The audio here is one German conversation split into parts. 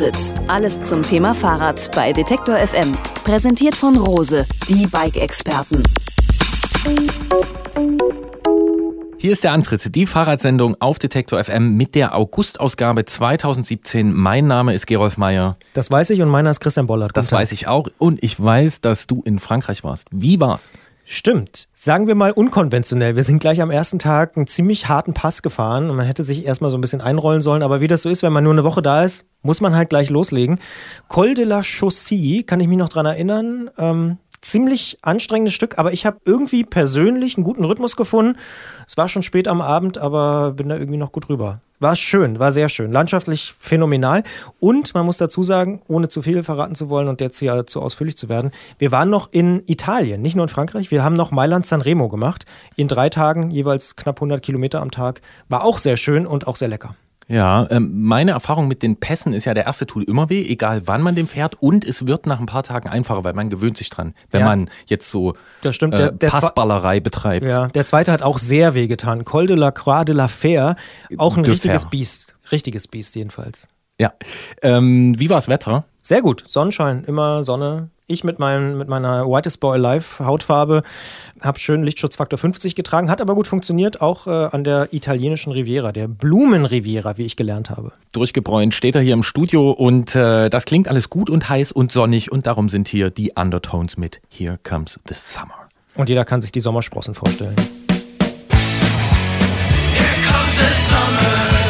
Antritt. Alles zum Thema Fahrrad bei Detektor FM. Präsentiert von Rose, die Bike-Experten. Hier ist der Antritt, die Fahrradsendung auf Detektor FM mit der August-Ausgabe 2017. Mein Name ist Gerolf Meyer. Das weiß ich und meiner ist Christian Bollert. Das weiß ich auch und ich weiß, dass du in Frankreich warst. Wie war's? Stimmt. Sagen wir mal unkonventionell. Wir sind gleich am ersten Tag einen ziemlich harten Pass gefahren und man hätte sich erstmal so ein bisschen einrollen sollen. Aber wie das so ist, wenn man nur eine Woche da ist, muss man halt gleich loslegen. Col de la Chaussée, kann ich mich noch dran erinnern. Ziemlich anstrengendes Stück, aber ich habe irgendwie persönlich einen guten Rhythmus gefunden. Es war schon spät am Abend, aber bin da irgendwie noch gut rüber. War schön, war sehr schön. Landschaftlich phänomenal. Und man muss dazu sagen, ohne zu viel verraten zu wollen und jetzt hier zu ausführlich zu werden, wir waren noch in Italien, nicht nur in Frankreich. Wir haben noch Mailand-Sanremo gemacht. In 3 Tagen, jeweils knapp 100 Kilometer am Tag. War auch sehr schön und auch sehr lecker. Ja, meine Erfahrung mit den Pässen ist ja, der erste tut immer weh, egal wann man den fährt, und es wird nach ein paar Tagen einfacher, weil man gewöhnt sich dran, wenn man jetzt so das stimmt. Passballerei betreibt. Ja, der zweite hat auch sehr weh getan. Col de la Croix de la Fer, auch ein richtiges Biest. Richtiges Biest jedenfalls. Ja, wie war das Wetter? Sehr gut, Sonnenschein, immer Sonne. Ich mit meiner Whitest Boy Alive Hautfarbe habe schön Lichtschutzfaktor 50 getragen, hat aber gut funktioniert, auch an der italienischen Riviera, der Blumenriviera, wie ich gelernt habe. Durchgebräunt steht er hier im Studio und das klingt alles gut und heiß und sonnig und darum sind hier die Undertones mit Here Comes the Summer. Und jeder kann sich die Sommersprossen vorstellen. Here comes the summer.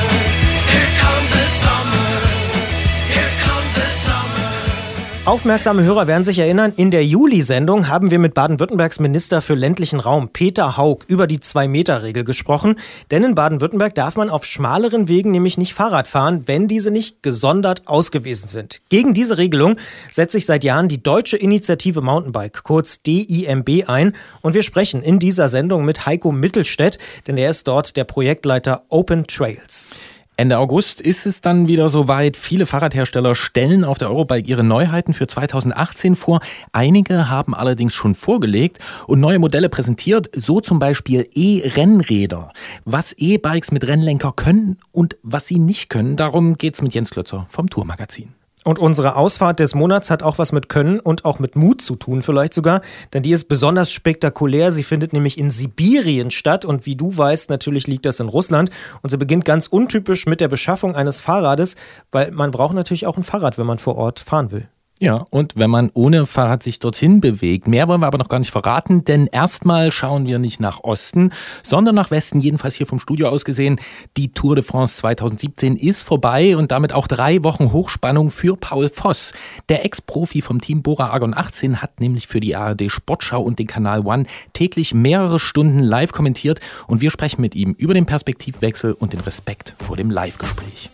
Aufmerksame Hörer werden sich erinnern, in der Juli-Sendung haben wir mit Baden-Württembergs Minister für ländlichen Raum, Peter Haug, über die 2-Meter-Regel gesprochen. Denn in Baden-Württemberg darf man auf schmaleren Wegen nämlich nicht Fahrrad fahren, wenn diese nicht gesondert ausgewiesen sind. Gegen diese Regelung setzt sich seit Jahren die Deutsche Initiative Mountainbike, kurz DIMB, ein. Und wir sprechen in dieser Sendung mit Heiko Mittelstädt, denn er ist dort der Projektleiter Open Trails. Ende August ist es dann wieder soweit. Viele Fahrradhersteller stellen auf der Eurobike ihre Neuheiten für 2018 vor. Einige haben allerdings schon vorgelegt und neue Modelle präsentiert, so zum Beispiel E-Rennräder. Was E-Bikes mit Rennlenker können und was sie nicht können, darum geht's mit Jens Klötzer vom Tourmagazin. Und unsere Ausfahrt des Monats hat auch was mit Können und auch mit Mut zu tun vielleicht sogar, denn die ist besonders spektakulär. Sie findet nämlich in Sibirien statt und wie du weißt, natürlich liegt das in Russland. Und sie beginnt ganz untypisch mit der Beschaffung eines Fahrrades, weil man braucht natürlich auch ein Fahrrad, wenn man vor Ort fahren will. Ja, und wenn man ohne Fahrrad sich dorthin bewegt. Mehr wollen wir aber noch gar nicht verraten, denn erstmal schauen wir nicht nach Osten, sondern nach Westen, jedenfalls hier vom Studio aus gesehen. Die Tour de France 2017 ist vorbei und damit auch 3 Wochen Hochspannung für Paul Voss. Der Ex-Profi vom Team Bora Argon 18 hat nämlich für die ARD Sportschau und den Kanal One täglich mehrere Stunden live kommentiert und wir sprechen mit ihm über den Perspektivwechsel und den Respekt vor dem Live-Gespräch.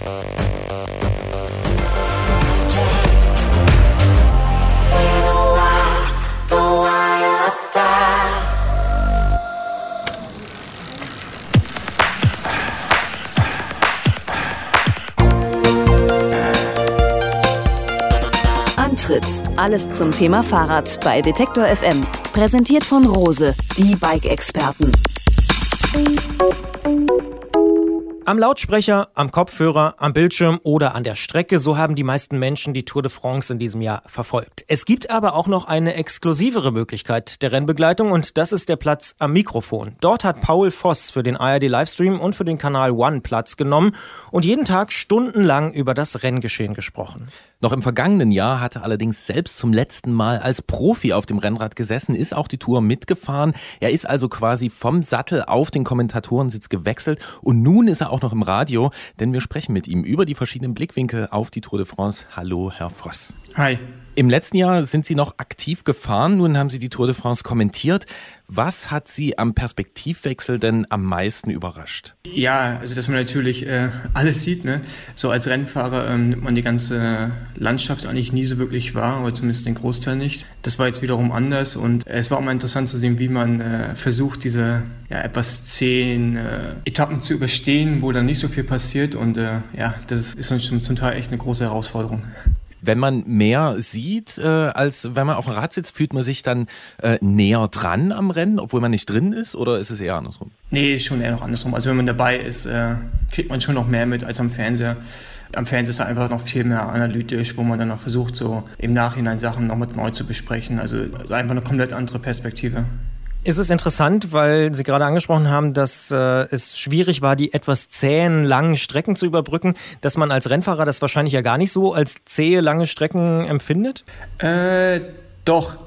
Antritt. Alles zum Thema Fahrrad bei Detektor FM. Präsentiert von Rose, die Bike-Experten. Am Lautsprecher, am Kopfhörer, am Bildschirm oder an der Strecke, so haben die meisten Menschen die Tour de France in diesem Jahr verfolgt. Es gibt aber auch noch eine exklusivere Möglichkeit der Rennbegleitung und das ist der Platz am Mikrofon. Dort hat Paul Voss für den ARD-Livestream und für den Kanal One Platz genommen und jeden Tag stundenlang über das Renngeschehen gesprochen. Noch im vergangenen Jahr hatte allerdings selbst zum letzten Mal als Profi auf dem Rennrad gesessen, ist auch die Tour mitgefahren. Er ist also quasi vom Sattel auf den Kommentatorensitz gewechselt und nun ist er auch noch im Radio, denn wir sprechen mit ihm über die verschiedenen Blickwinkel auf die Tour de France. Hallo, Herr Voss. Hi. Im letzten Jahr sind Sie noch aktiv gefahren, nun haben Sie die Tour de France kommentiert. Was hat Sie am Perspektivwechsel denn am meisten überrascht? Ja, also dass man natürlich alles sieht, ne? So als Rennfahrer nimmt man die ganze Landschaft eigentlich nie so wirklich wahr, oder zumindest den Großteil nicht. Das war jetzt wiederum anders und es war auch mal interessant zu sehen, wie man versucht, diese etwas zähen Etappen zu überstehen, wo dann nicht so viel passiert und das ist dann zum Teil echt eine große Herausforderung. Wenn man mehr sieht, als wenn man auf dem Rad sitzt, fühlt man sich dann näher dran am Rennen, obwohl man nicht drin ist, oder ist es eher andersrum? Nee, ist schon eher noch andersrum. Also wenn man dabei ist, kriegt man schon noch mehr mit als am Fernseher. Am Fernsehen ist es einfach noch viel mehr analytisch, wo man dann noch versucht, so im Nachhinein Sachen nochmal neu zu besprechen. Also einfach eine komplett andere Perspektive. Ist es interessant, weil Sie gerade angesprochen haben, dass es schwierig war, die etwas zähen, langen Strecken zu überbrücken, dass man als Rennfahrer das wahrscheinlich ja gar nicht so als zähe, lange Strecken empfindet? Doch,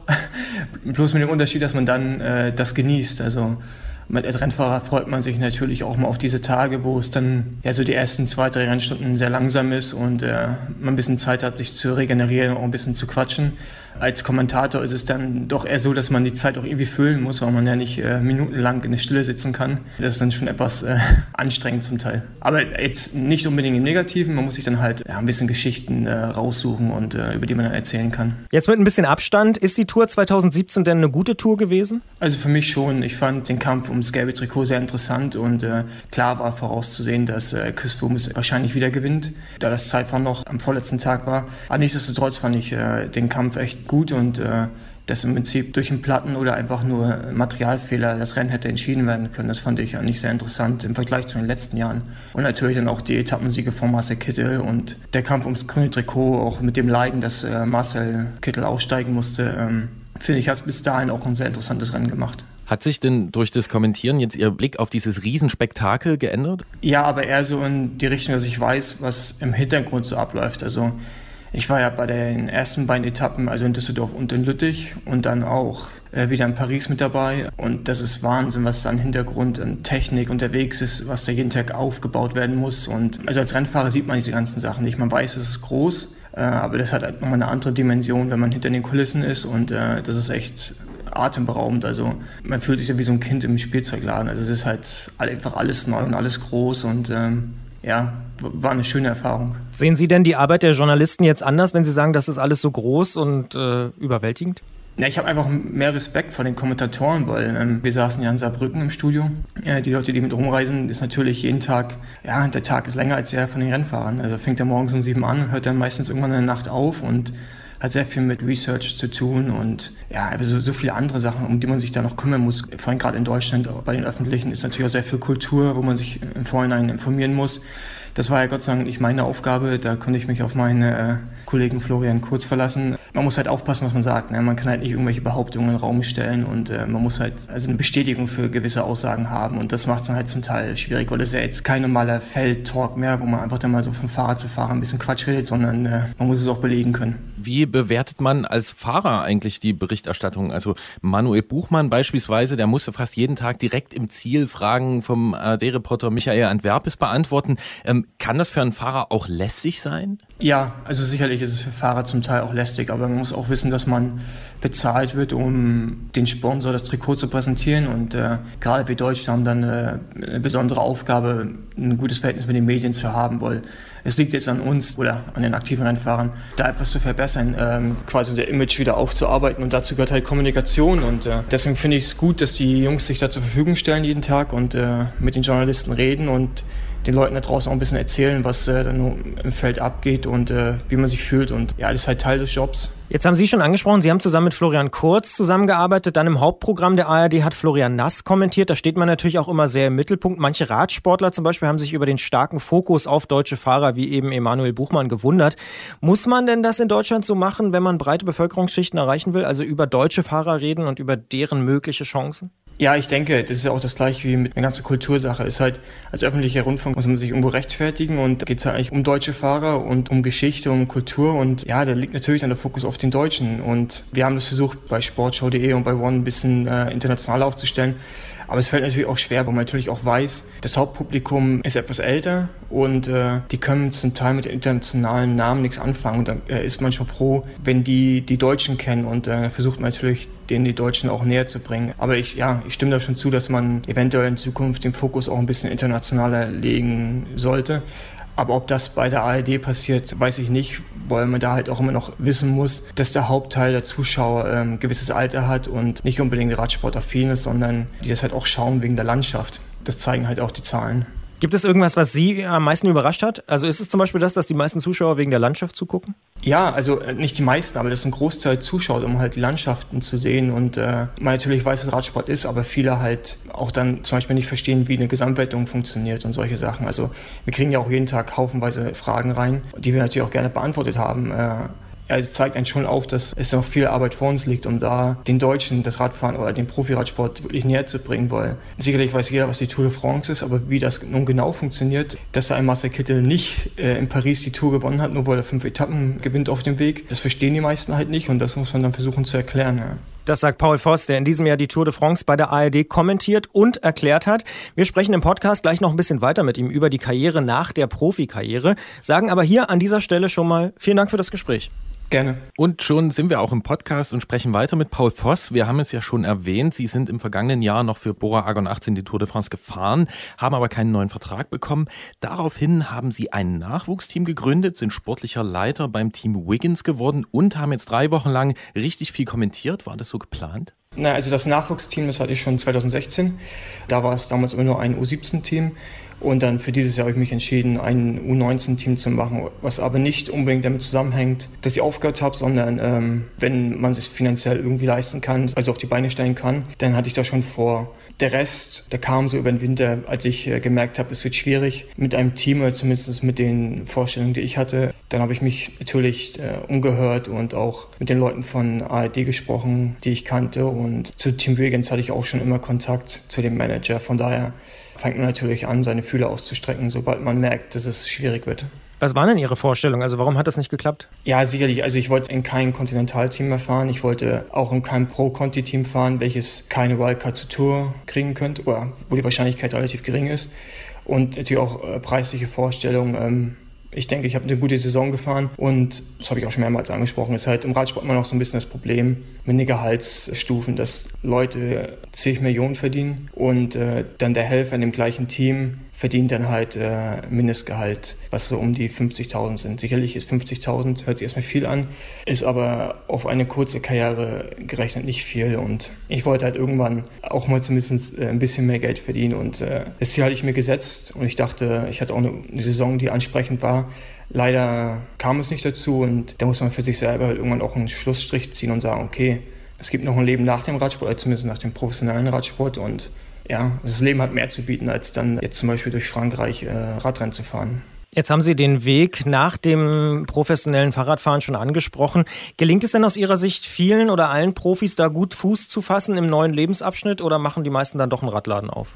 bloß mit dem Unterschied, dass man dann das genießt. Also als Rennfahrer freut man sich natürlich auch mal auf diese Tage, wo es dann ja so die ersten 2-3 Rennstunden sehr langsam ist und man ein bisschen Zeit hat, sich zu regenerieren und auch ein bisschen zu quatschen. Als Kommentator ist es dann doch eher so, dass man die Zeit auch irgendwie füllen muss, weil man ja nicht minutenlang in der Stille sitzen kann. Das ist dann schon etwas anstrengend zum Teil. Aber jetzt nicht unbedingt im Negativen, man muss sich dann halt ein bisschen Geschichten raussuchen und über die man dann erzählen kann. Jetzt mit ein bisschen Abstand, ist die Tour 2017 denn eine gute Tour gewesen? Also für mich schon. Ich fand den Kampf ums gelbe Trikot sehr interessant und klar war vorauszusehen, dass Chris Froome wahrscheinlich wieder gewinnt, da das Zeitfahren noch am vorletzten Tag war. Aber nichtsdestotrotz fand ich den Kampf echt gut und dass im Prinzip durch einen Platten oder einfach nur Materialfehler das Rennen hätte entschieden werden können. Das fand ich eigentlich sehr interessant im Vergleich zu den letzten Jahren. Und natürlich dann auch die Etappensiege von Marcel Kittel und der Kampf ums grüne Trikot, auch mit dem Leiden, dass Marcel Kittel aussteigen musste, finde ich, hat es bis dahin auch ein sehr interessantes Rennen gemacht. Hat sich denn durch das Kommentieren jetzt Ihr Blick auf dieses Riesenspektakel geändert? Ja, aber eher so in die Richtung, dass ich weiß, was im Hintergrund so abläuft. Also ich war ja bei den ersten beiden Etappen, also in Düsseldorf und in Lüttich und dann auch wieder in Paris mit dabei. Und das ist Wahnsinn, was da im Hintergrund an Technik unterwegs ist, was da jeden Tag aufgebaut werden muss. Und also als Rennfahrer sieht man diese ganzen Sachen nicht. Man weiß, es ist groß, aber das hat halt nochmal eine andere Dimension, wenn man hinter den Kulissen ist. Und das ist echt atemberaubend. Also man fühlt sich ja wie so ein Kind im Spielzeugladen. Also es ist halt einfach alles neu und alles groß und ja, war eine schöne Erfahrung. Sehen Sie denn die Arbeit der Journalisten jetzt anders, wenn Sie sagen, das ist alles so groß und überwältigend? Ja, ich habe einfach mehr Respekt vor den Kommentatoren, weil wir saßen ja in Saarbrücken im Studio. Die Leute, die mit rumreisen, ist natürlich jeden Tag, ja, der Tag ist länger als der von den Rennfahrern. Also fängt er morgens um 7 an, hört dann meistens irgendwann in der Nacht auf und hat sehr viel mit Research zu tun und ja, so viele andere Sachen, um die man sich da noch kümmern muss. Vor allem gerade in Deutschland, bei den Öffentlichen ist natürlich auch sehr viel Kultur, wo man sich im Vorhinein informieren muss. Das war ja Gott sei Dank nicht meine Aufgabe, da konnte ich mich auf meinen Kollegen Florian Kurz verlassen. Man muss halt aufpassen, was man sagt. Ne? Man kann halt nicht irgendwelche Behauptungen in den Raum stellen und man muss halt also eine Bestätigung für gewisse Aussagen haben und das macht es dann halt zum Teil schwierig, weil das ist ja jetzt kein normaler Feldtalk mehr, wo man einfach dann mal so von Fahrer zu Fahrer ein bisschen Quatsch redet, sondern man muss es auch belegen können. Wie bewertet man als Fahrer eigentlich die Berichterstattung? Also Manuel Buchmann beispielsweise, der musste fast jeden Tag direkt im Ziel Fragen vom ARD-Reporter Michael Antwerpes beantworten. Kann das für einen Fahrer auch lästig sein? Ja, also sicherlich ist es für Fahrer zum Teil auch lästig, aber man muss auch wissen, dass man bezahlt wird, um den Sponsor das Trikot zu präsentieren und gerade wir Deutschen haben dann eine besondere Aufgabe, ein gutes Verhältnis mit den Medien zu haben, weil es liegt jetzt an uns oder an den aktiven Rennfahrern, da etwas zu verbessern, quasi unser Image wieder aufzuarbeiten und dazu gehört halt Kommunikation und deswegen finde ich es gut, dass die Jungs sich da zur Verfügung stellen jeden Tag und mit den Journalisten reden und den Leuten da draußen auch ein bisschen erzählen, was dann im Feld abgeht und wie man sich fühlt und ja, das ist halt Teil des Jobs. Jetzt haben Sie schon angesprochen, Sie haben zusammen mit Florian Kurz zusammengearbeitet, dann im Hauptprogramm der ARD hat Florian Nass kommentiert, da steht man natürlich auch immer sehr im Mittelpunkt. Manche Radsportler zum Beispiel haben sich über den starken Fokus auf deutsche Fahrer wie eben Emanuel Buchmann gewundert. Muss man denn das in Deutschland so machen, wenn man breite Bevölkerungsschichten erreichen will, also über deutsche Fahrer reden und über deren mögliche Chancen? Ja, ich denke, das ist ja auch das Gleiche wie mit einer ganzen Kultursache. Ist halt, als öffentlicher Rundfunk muss man sich irgendwo rechtfertigen und da geht es halt eigentlich um deutsche Fahrer und um Geschichte, um Kultur und ja, da liegt natürlich dann der Fokus auf den Deutschen und wir haben das versucht bei sportschau.de und bei One ein bisschen international aufzustellen. Aber es fällt natürlich auch schwer, weil man natürlich auch weiß, das Hauptpublikum ist etwas älter und die können zum Teil mit internationalen Namen nichts anfangen. Und dann ist man schon froh, wenn die Deutschen kennen und versucht man natürlich, denen die Deutschen auch näher zu bringen. Aber ich stimme da schon zu, dass man eventuell in Zukunft den Fokus auch ein bisschen internationaler legen sollte. Aber ob das bei der ARD passiert, weiß ich nicht, weil man da halt auch immer noch wissen muss, dass der Hauptteil der Zuschauer ein gewisses Alter hat und nicht unbedingt radsportaffin ist, sondern die das halt auch schauen wegen der Landschaft. Das zeigen halt auch die Zahlen. Gibt es irgendwas, was Sie am meisten überrascht hat? Also ist es zum Beispiel das, dass die meisten Zuschauer wegen der Landschaft zugucken? Ja, also nicht die meisten, aber das ist ein Großteil zuschaut, um halt die Landschaften zu sehen. Und man natürlich weiß, was Radsport ist, aber viele halt auch dann zum Beispiel nicht verstehen, wie eine Gesamtwertung funktioniert und solche Sachen. Also wir kriegen ja auch jeden Tag haufenweise Fragen rein, die wir natürlich auch gerne beantwortet haben. Es zeigt einen schon auf, dass es noch viel Arbeit vor uns liegt, um da den Deutschen das Radfahren oder den Profiradsport wirklich näher zu bringen, weil sicherlich weiß jeder, was die Tour de France ist, aber wie das nun genau funktioniert, dass ein Marcel Kittel nicht in Paris die Tour gewonnen hat, nur weil er 5 Etappen gewinnt auf dem Weg, das verstehen die meisten halt nicht und das muss man dann versuchen zu erklären. Ja. Das sagt Paul Voss, der in diesem Jahr die Tour de France bei der ARD kommentiert und erklärt hat. Wir sprechen im Podcast gleich noch ein bisschen weiter mit ihm über die Karriere nach der Profikarriere, sagen aber hier an dieser Stelle schon mal vielen Dank für das Gespräch. Gerne. Und schon sind wir auch im Podcast und sprechen weiter mit Paul Voss. Wir haben es ja schon erwähnt, Sie sind im vergangenen Jahr noch für Bora Argon 18 die Tour de France gefahren, haben aber keinen neuen Vertrag bekommen. Daraufhin haben Sie ein Nachwuchsteam gegründet, sind sportlicher Leiter beim Team Wiggins geworden und haben jetzt 3 Wochen lang richtig viel kommentiert. War das so geplant? Na, also das Nachwuchsteam, das hatte ich schon 2016. Da war es damals immer nur ein U17-Team. Und dann für dieses Jahr habe ich mich entschieden, ein U19-Team zu machen, was aber nicht unbedingt damit zusammenhängt, dass ich aufgehört habe, sondern wenn man es sich finanziell irgendwie leisten kann, also auf die Beine stellen kann, dann hatte ich das schon vor. Der Rest, der kam so über den Winter, als ich gemerkt habe, es wird schwierig mit einem Team oder zumindest mit den Vorstellungen, die ich hatte. Dann habe ich mich natürlich umgehört und auch mit den Leuten von ARD gesprochen, die ich kannte. Und zu Team Wiggins hatte ich auch schon immer Kontakt zu dem Manager. Von daher fängt man natürlich an, seine Fühler auszustrecken, sobald man merkt, dass es schwierig wird. Was war denn Ihre Vorstellung? Also warum hat das nicht geklappt? Ja, sicherlich. Also ich wollte in kein Kontinentalteam mehr fahren. Ich wollte auch in kein Pro-Conti-Team fahren, welches keine Wildcard zur Tour kriegen könnte oder wo die Wahrscheinlichkeit relativ gering ist. Und natürlich auch preisliche Vorstellungen. Ich denke, ich habe eine gute Saison gefahren und das habe ich auch schon mehrmals angesprochen, ist halt im Radsport immer noch so ein bisschen das Problem mit den Gehaltsstufen, dass Leute 10 Millionen verdienen und dann der Helfer in dem gleichen Team verdient dann halt Mindestgehalt, was so um die 50.000 sind. Sicherlich ist 50.000, hört sich erstmal viel an, ist aber auf eine kurze Karriere gerechnet nicht viel und ich wollte halt irgendwann auch mal zumindest ein bisschen mehr Geld verdienen und das Ziel hatte ich mir gesetzt und ich dachte, ich hatte auch eine Saison, die ansprechend war. Leider kam es nicht dazu und da muss man für sich selber halt irgendwann auch einen Schlussstrich ziehen und sagen, okay, es gibt noch ein Leben nach dem Radsport, oder zumindest nach dem professionellen Radsport und ja, das Leben hat mehr zu bieten, als dann jetzt zum Beispiel durch Frankreich Radrennen zu fahren. Jetzt haben Sie den Weg nach dem professionellen Fahrradfahren schon angesprochen. Gelingt es denn aus Ihrer Sicht vielen oder allen Profis, da gut Fuß zu fassen im neuen Lebensabschnitt oder machen die meisten dann doch einen Radladen auf?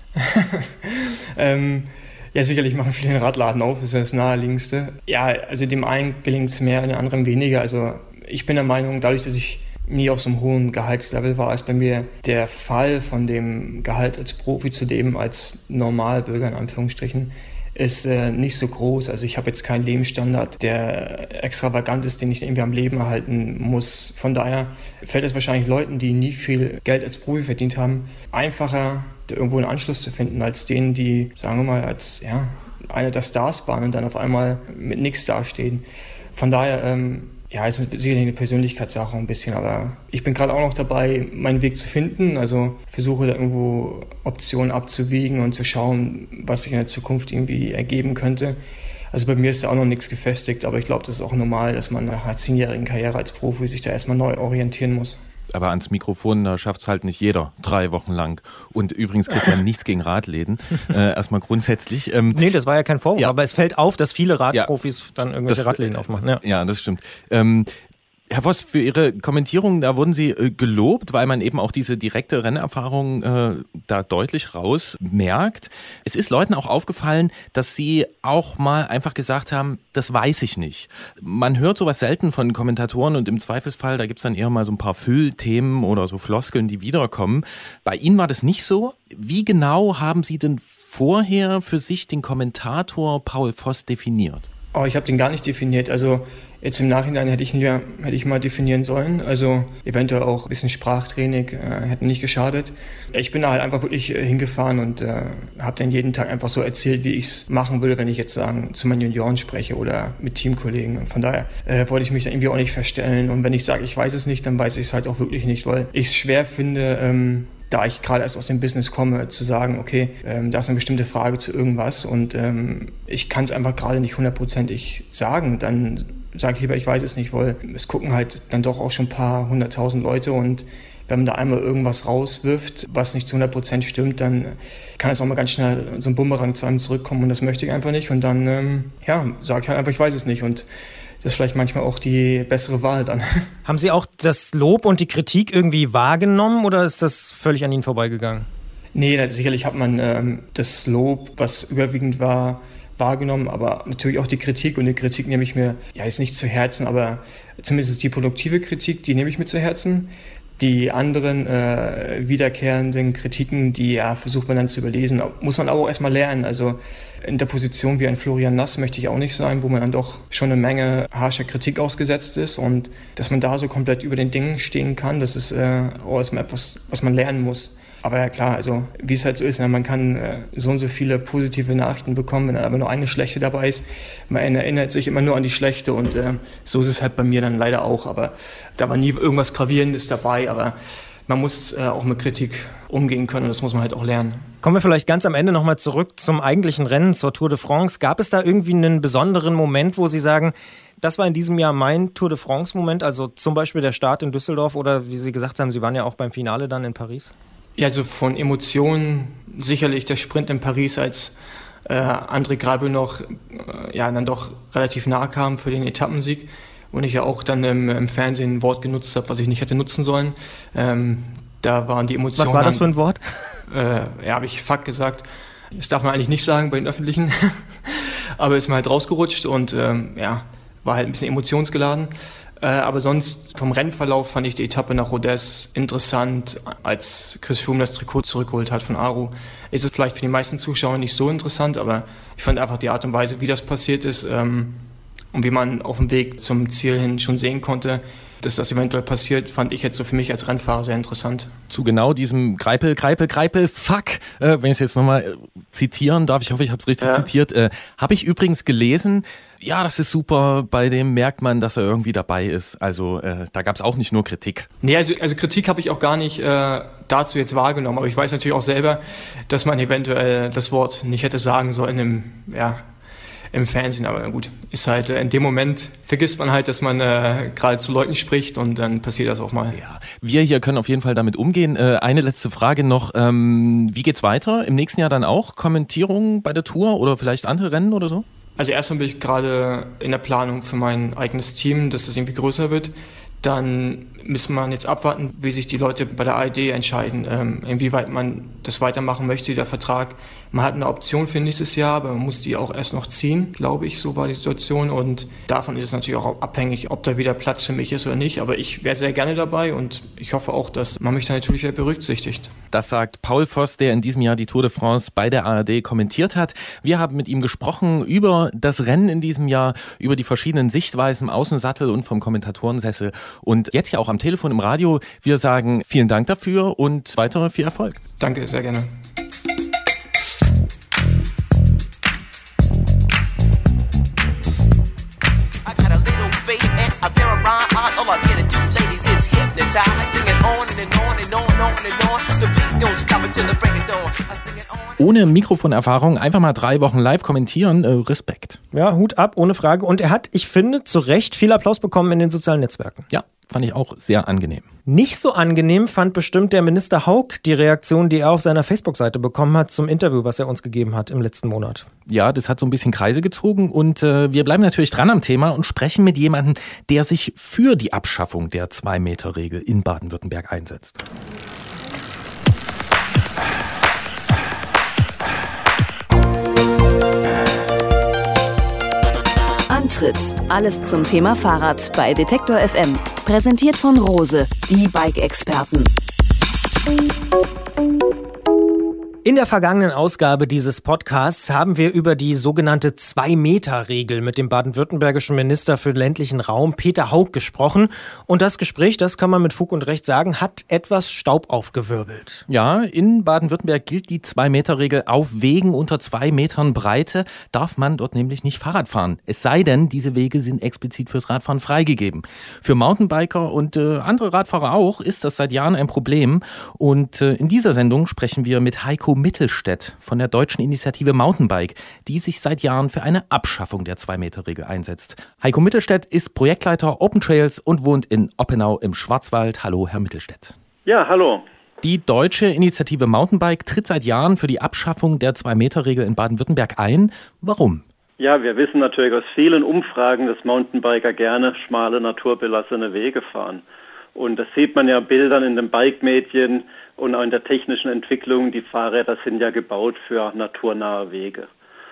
Ja, sicherlich machen viele einen Radladen auf, das ist ja das Naheliegendste. Ja, also dem einen gelingt es mehr, dem anderen weniger. Also ich bin der Meinung, dadurch, dass ich nie auf so einem hohen Gehaltslevel war, ist bei mir der Fall von dem Gehalt als Profi zu leben, als Normalbürger in Anführungsstrichen, ist nicht so groß. Also ich habe jetzt keinen Lebensstandard, der extravagant ist, den ich irgendwie am Leben erhalten muss. Von daher fällt es wahrscheinlich Leuten, die nie viel Geld als Profi verdient haben, einfacher, da irgendwo einen Anschluss zu finden, als denen, die, sagen wir mal, als einer der Stars waren und dann auf einmal mit nichts dastehen. Von daher ja, es ist sicherlich eine Persönlichkeitssache ein bisschen, aber ich bin gerade auch noch dabei, meinen Weg zu finden. Also versuche da irgendwo Optionen abzuwiegen und zu schauen, was sich in der Zukunft irgendwie ergeben könnte. Also bei mir ist da auch noch nichts gefestigt, aber ich glaube, das ist auch normal, dass man nach einer 10-jährigen Karriere als Profi sich da erstmal neu orientieren muss. Aber ans Mikrofon, da schafft es halt nicht jeder 3 Wochen lang. Und übrigens, Christian, nichts gegen Radläden. Erstmal grundsätzlich. Nee, das war ja kein Vorwurf, aber es fällt auf, dass viele Radprofis dann irgendwelche Radläden aufmachen. Ja, das stimmt. Herr Voss, für Ihre Kommentierung, da wurden Sie gelobt, weil man eben auch diese direkte Rennerfahrung da deutlich raus merkt. Es ist Leuten auch aufgefallen, dass Sie auch mal einfach gesagt haben, das weiß ich nicht. Man hört sowas selten von Kommentatoren und im Zweifelsfall, da gibt es dann eher mal so ein paar Füllthemen oder so Floskeln, die wiederkommen. Bei Ihnen war das nicht so. Wie genau haben Sie denn vorher für sich den Kommentator Paul Voss definiert? Oh, ich habe den gar nicht definiert. Also jetzt im Nachhinein hätte ich mal definieren sollen. Also eventuell auch ein bisschen Sprachtraining hätte nicht geschadet. Ich bin da halt einfach wirklich hingefahren und habe dann jeden Tag einfach so erzählt, wie ich es machen würde, wenn ich jetzt zu meinen Junioren spreche oder mit Teamkollegen. Und von daher wollte ich mich dann irgendwie auch nicht verstellen. Und wenn ich sage, ich weiß es nicht, dann weiß ich es halt auch wirklich nicht, weil ich es schwer finde, da ich gerade erst aus dem Business komme, zu sagen, okay, da ist eine bestimmte Frage zu irgendwas und ich kann es einfach gerade nicht 100%ig sagen, dann sage ich lieber, ich weiß es nicht, weil es gucken halt dann doch auch schon ein paar 100.000 Leute und wenn man da einmal irgendwas rauswirft, was nicht zu 100% stimmt, dann kann es auch mal ganz schnell so ein Bumerang zu einem zurückkommen und das möchte ich einfach nicht und dann sage ich halt einfach, ich weiß es nicht und das ist vielleicht manchmal auch die bessere Wahl dann. Haben Sie auch das Lob und die Kritik irgendwie wahrgenommen oder ist das völlig an Ihnen vorbeigegangen? Nee, sicherlich hat man das Lob, was überwiegend war, wahrgenommen, aber natürlich auch die Kritik und die Kritik nehme ich mir, jetzt nicht zu Herzen, aber zumindest die produktive Kritik, die nehme ich mir zu Herzen. Die anderen wiederkehrenden Kritiken, die versucht man dann zu überlesen, muss man aber auch erstmal lernen. Also in der Position wie ein Florian Nass möchte ich auch nicht sein, wo man dann doch schon eine Menge harscher Kritik ausgesetzt ist und dass man da so komplett über den Dingen stehen kann, das ist auch erstmal etwas, was man lernen muss. Aber ja klar, also wie es halt so ist, man kann so und so viele positive Nachrichten bekommen, wenn dann aber nur eine schlechte dabei ist. Man erinnert sich immer nur an die schlechte und so ist es halt bei mir dann leider auch. Aber da war nie irgendwas Gravierendes dabei, aber man muss auch mit Kritik umgehen können und das muss man halt auch lernen. Kommen wir vielleicht ganz am Ende nochmal zurück zum eigentlichen Rennen, zur Tour de France. Gab es da irgendwie einen besonderen Moment, wo Sie sagen, das war in diesem Jahr mein Tour de France-Moment, also zum Beispiel der Start in Düsseldorf oder wie Sie gesagt haben, Sie waren ja auch beim Finale dann in Paris? Ja, also von Emotionen sicherlich der Sprint in Paris, als André Greipel noch dann doch relativ nah kam für den Etappensieg und ich ja auch dann im Fernsehen ein Wort genutzt habe, was ich nicht hätte nutzen sollen. Da waren die Emotionen... Was war das für ein Wort? Habe ich Fuck gesagt. Das darf man eigentlich nicht sagen bei den Öffentlichen, aber ist mir halt rausgerutscht und war halt ein bisschen emotionsgeladen. Aber sonst vom Rennverlauf fand ich die Etappe nach Rodez interessant, als Chris Froome das Trikot zurückgeholt hat von Aru. Ist es vielleicht für die meisten Zuschauer nicht so interessant, aber ich fand einfach die Art und Weise, wie das passiert ist und wie man auf dem Weg zum Ziel hin schon sehen konnte, dass das eventuell passiert, fand ich jetzt so für mich als Rennfahrer sehr interessant. Zu genau diesem Greipel, fuck, wenn ich es jetzt nochmal zitieren darf, ich hoffe, ich habe es richtig zitiert, habe ich übrigens gelesen, ja, das ist super, bei dem merkt man, dass er irgendwie dabei ist. Also da gab es auch nicht nur Kritik. Nee, also Kritik habe ich auch gar nicht dazu jetzt wahrgenommen, aber ich weiß natürlich auch selber, dass man eventuell das Wort nicht hätte sagen sollen im Fernsehen, aber gut, ist halt in dem Moment vergisst man halt, dass man gerade zu Leuten spricht und dann passiert das auch mal. Ja, wir hier können auf jeden Fall damit umgehen. Eine letzte Frage noch, wie geht's weiter? Im nächsten Jahr dann auch Kommentierung bei der Tour oder vielleicht andere Rennen oder so? Also erstmal bin ich gerade in der Planung für mein eigenes Team, dass das irgendwie größer wird. Dann müssen wir jetzt abwarten, wie sich die Leute bei der ARD entscheiden, inwieweit man das weitermachen möchte, der Vertrag. Man hat eine Option für nächstes Jahr, aber man muss die auch erst noch ziehen, glaube ich, so war die Situation. Und davon ist es natürlich auch abhängig, ob da wieder Platz für mich ist oder nicht. Aber ich wäre sehr gerne dabei und ich hoffe auch, dass man mich da natürlich wieder berücksichtigt. Das sagt Paul Voss, der in diesem Jahr die Tour de France bei der ARD kommentiert hat. Wir haben mit ihm gesprochen über das Rennen in diesem Jahr, über die verschiedenen Sichtweisen im Außensattel und vom Kommentatorensessel. Und jetzt ja auch am Telefon im Radio. Wir sagen vielen Dank dafür und weiter viel Erfolg. Danke, sehr gerne. Ohne Mikrofonerfahrung einfach mal 3 Wochen live kommentieren, Respekt. Ja, Hut ab, ohne Frage. Und er hat, ich finde, zu Recht viel Applaus bekommen in den sozialen Netzwerken. Ja, fand ich auch sehr angenehm. Nicht so angenehm fand bestimmt der Minister Hauck die Reaktion, die er auf seiner Facebook-Seite bekommen hat zum Interview, was er uns gegeben hat im letzten Monat. Ja, das hat so ein bisschen Kreise gezogen und wir bleiben natürlich dran am Thema und sprechen mit jemandem, der sich für die Abschaffung der 2-Meter-Regel in Baden-Württemberg einsetzt. Antritt. Alles zum Thema Fahrrad bei Detektor FM. Präsentiert von Rose, die Bike-Experten. In der vergangenen Ausgabe dieses Podcasts haben wir über die sogenannte 2-Meter-Regel mit dem baden-württembergischen Minister für ländlichen Raum Peter Hauck gesprochen. Und das Gespräch, das kann man mit Fug und Recht sagen, hat etwas Staub aufgewirbelt. Ja, in Baden-Württemberg gilt die 2-Meter-Regel. Auf Wegen unter 2 Metern Breite darf man dort nämlich nicht Fahrrad fahren. Es sei denn, diese Wege sind explizit fürs Radfahren freigegeben. Für Mountainbiker und andere Radfahrer auch ist das seit Jahren ein Problem. Und in dieser Sendung sprechen wir mit Heiko Mittelstädt von der deutschen Initiative Mountainbike, die sich seit Jahren für eine Abschaffung der 2-Meter-Regel einsetzt. Heiko Mittelstädt ist Projektleiter Open Trails und wohnt in Oppenau im Schwarzwald. Hallo, Herr Mittelstädt. Ja, hallo. Die deutsche Initiative Mountainbike tritt seit Jahren für die Abschaffung der 2-Meter-Regel in Baden-Württemberg ein. Warum? Ja, wir wissen natürlich aus vielen Umfragen, dass Mountainbiker gerne schmale, naturbelassene Wege fahren. Und das sieht man ja Bildern in den Bike-Medien und auch in der technischen Entwicklung. Die Fahrräder sind ja gebaut für naturnahe Wege.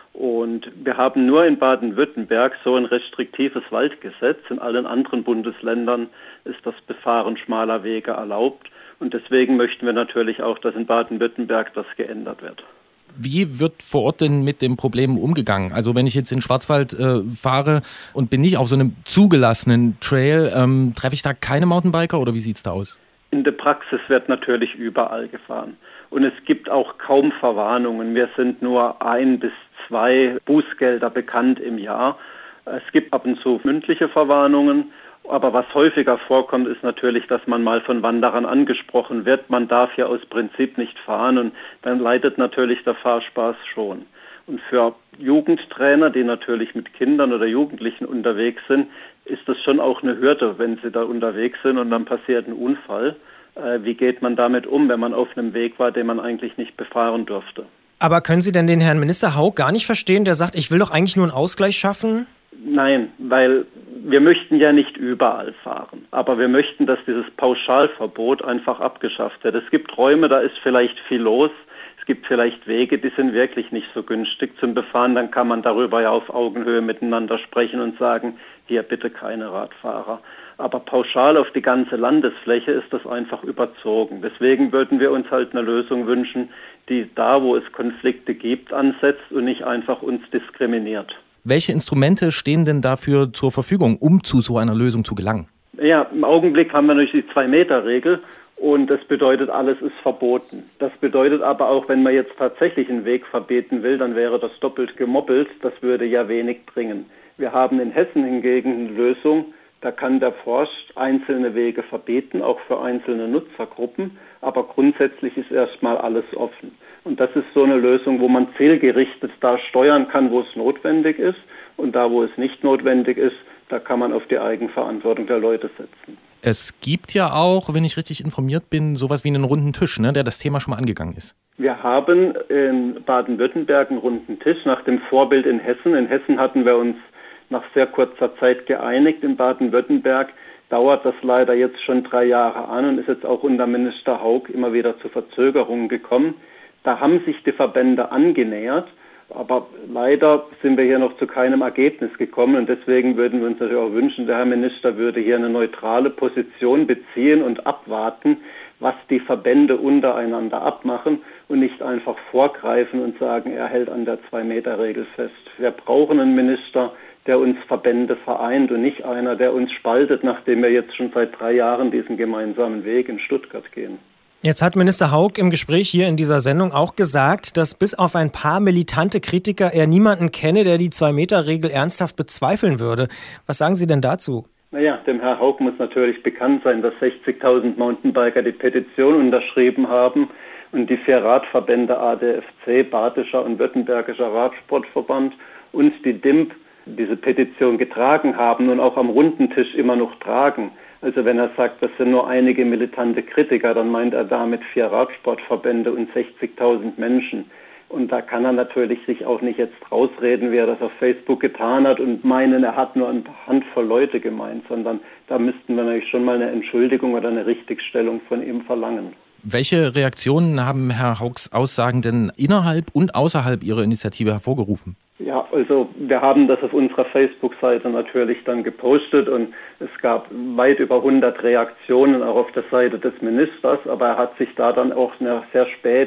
Und wir haben nur in Baden-Württemberg so ein restriktives Waldgesetz. In allen anderen Bundesländern ist das Befahren schmaler Wege erlaubt. Und deswegen möchten wir natürlich auch, dass in Baden-Württemberg das geändert wird. Wie wird vor Ort denn mit dem Problem umgegangen? Also wenn ich jetzt in Schwarzwald fahre und bin nicht auf so einem zugelassenen Trail, treffe ich da keine Mountainbiker oder wie sieht es da aus? In der Praxis wird natürlich überall gefahren. Und es gibt auch kaum Verwarnungen. Mir sind nur 1 bis 2 Bußgelder bekannt im Jahr. Es gibt ab und zu mündliche Verwarnungen. Aber was häufiger vorkommt, ist natürlich, dass man mal von Wanderern angesprochen wird. Man darf ja aus Prinzip nicht fahren und dann leidet natürlich der Fahrspaß schon. Und für Jugendtrainer, die natürlich mit Kindern oder Jugendlichen unterwegs sind, ist das schon auch eine Hürde, wenn sie da unterwegs sind und dann passiert ein Unfall. Wie geht man damit um, wenn man auf einem Weg war, den man eigentlich nicht befahren durfte? Aber können Sie denn den Herrn Minister Hauck gar nicht verstehen, der sagt, ich will doch eigentlich nur einen Ausgleich schaffen? Nein, weil wir möchten ja nicht überall fahren. Aber wir möchten, dass dieses Pauschalverbot einfach abgeschafft wird. Es gibt Räume, da ist vielleicht viel los. Es gibt vielleicht Wege, die sind wirklich nicht so günstig zum Befahren. Dann kann man darüber ja auf Augenhöhe miteinander sprechen und sagen, hier bitte keine Radfahrer. Aber pauschal auf die ganze Landesfläche ist das einfach überzogen. Deswegen würden wir uns halt eine Lösung wünschen, die da, wo es Konflikte gibt, ansetzt und nicht einfach uns diskriminiert. Welche Instrumente stehen denn dafür zur Verfügung, um zu so einer Lösung zu gelangen? Ja, im Augenblick haben wir natürlich die 2-Meter-Regel und das bedeutet, alles ist verboten. Das bedeutet aber auch, wenn man jetzt tatsächlich einen Weg verbieten will, dann wäre das doppelt gemoppelt. Das würde ja wenig bringen. Wir haben in Hessen hingegen eine Lösung, da kann der Forst einzelne Wege verbieten, auch für einzelne Nutzergruppen, aber grundsätzlich ist erstmal alles offen. Und das ist so eine Lösung, wo man zielgerichtet da steuern kann, wo es notwendig ist. Und da, wo es nicht notwendig ist, da kann man auf die Eigenverantwortung der Leute setzen. Es gibt ja auch, wenn ich richtig informiert bin, sowas wie einen runden Tisch, ne, der das Thema schon mal angegangen ist. Wir haben in Baden-Württemberg einen runden Tisch nach dem Vorbild in Hessen. In Hessen hatten wir uns nach sehr kurzer Zeit geeinigt. In Baden-Württemberg dauert das leider jetzt schon 3 Jahre an und ist jetzt auch unter Minister Hauck immer wieder zu Verzögerungen gekommen. Da haben sich die Verbände angenähert, aber leider sind wir hier noch zu keinem Ergebnis gekommen und deswegen würden wir uns natürlich auch wünschen, der Herr Minister würde hier eine neutrale Position beziehen und abwarten, was die Verbände untereinander abmachen und nicht einfach vorgreifen und sagen, er hält an der 2-Meter-Regel fest. Wir brauchen einen Minister, der uns Verbände vereint und nicht einer, der uns spaltet, nachdem wir jetzt schon seit 3 Jahren diesen gemeinsamen Weg in Stuttgart gehen. Jetzt hat Minister Hauck im Gespräch hier in dieser Sendung auch gesagt, dass bis auf ein paar militante Kritiker er niemanden kenne, der die 2-Meter-Regel ernsthaft bezweifeln würde. Was sagen Sie denn dazu? Naja, dem Herr Hauck muss natürlich bekannt sein, dass 60.000 Mountainbiker die Petition unterschrieben haben und die 4 Radverbände ADFC, Badischer und Württembergischer Radsportverband und die DIMP diese Petition getragen haben und auch am runden Tisch immer noch tragen. Also wenn er sagt, das sind nur einige militante Kritiker, dann meint er damit 4 Radsportverbände und 60.000 Menschen. Und da kann er natürlich sich auch nicht jetzt rausreden, wie er das auf Facebook getan hat und meinen, er hat nur eine Handvoll Leute gemeint, sondern da müssten wir natürlich schon mal eine Entschuldigung oder eine Richtigstellung von ihm verlangen. Welche Reaktionen haben Herr Haucks Aussagen denn innerhalb und außerhalb Ihrer Initiative hervorgerufen? Ja, also wir haben das auf unserer Facebook-Seite natürlich dann gepostet und es gab weit über 100 Reaktionen auch auf der Seite des Ministers, aber er hat sich da dann auch sehr spät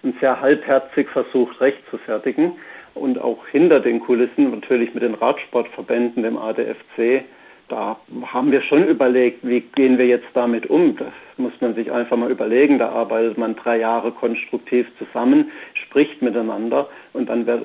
und sehr halbherzig versucht rechtfertigen. Und auch hinter den Kulissen, natürlich mit den Radsportverbänden, dem ADFC, da haben wir schon überlegt, wie gehen wir jetzt damit um. Das muss man sich einfach mal überlegen. Da arbeitet man 3 Jahre konstruktiv zusammen, spricht miteinander und dann wird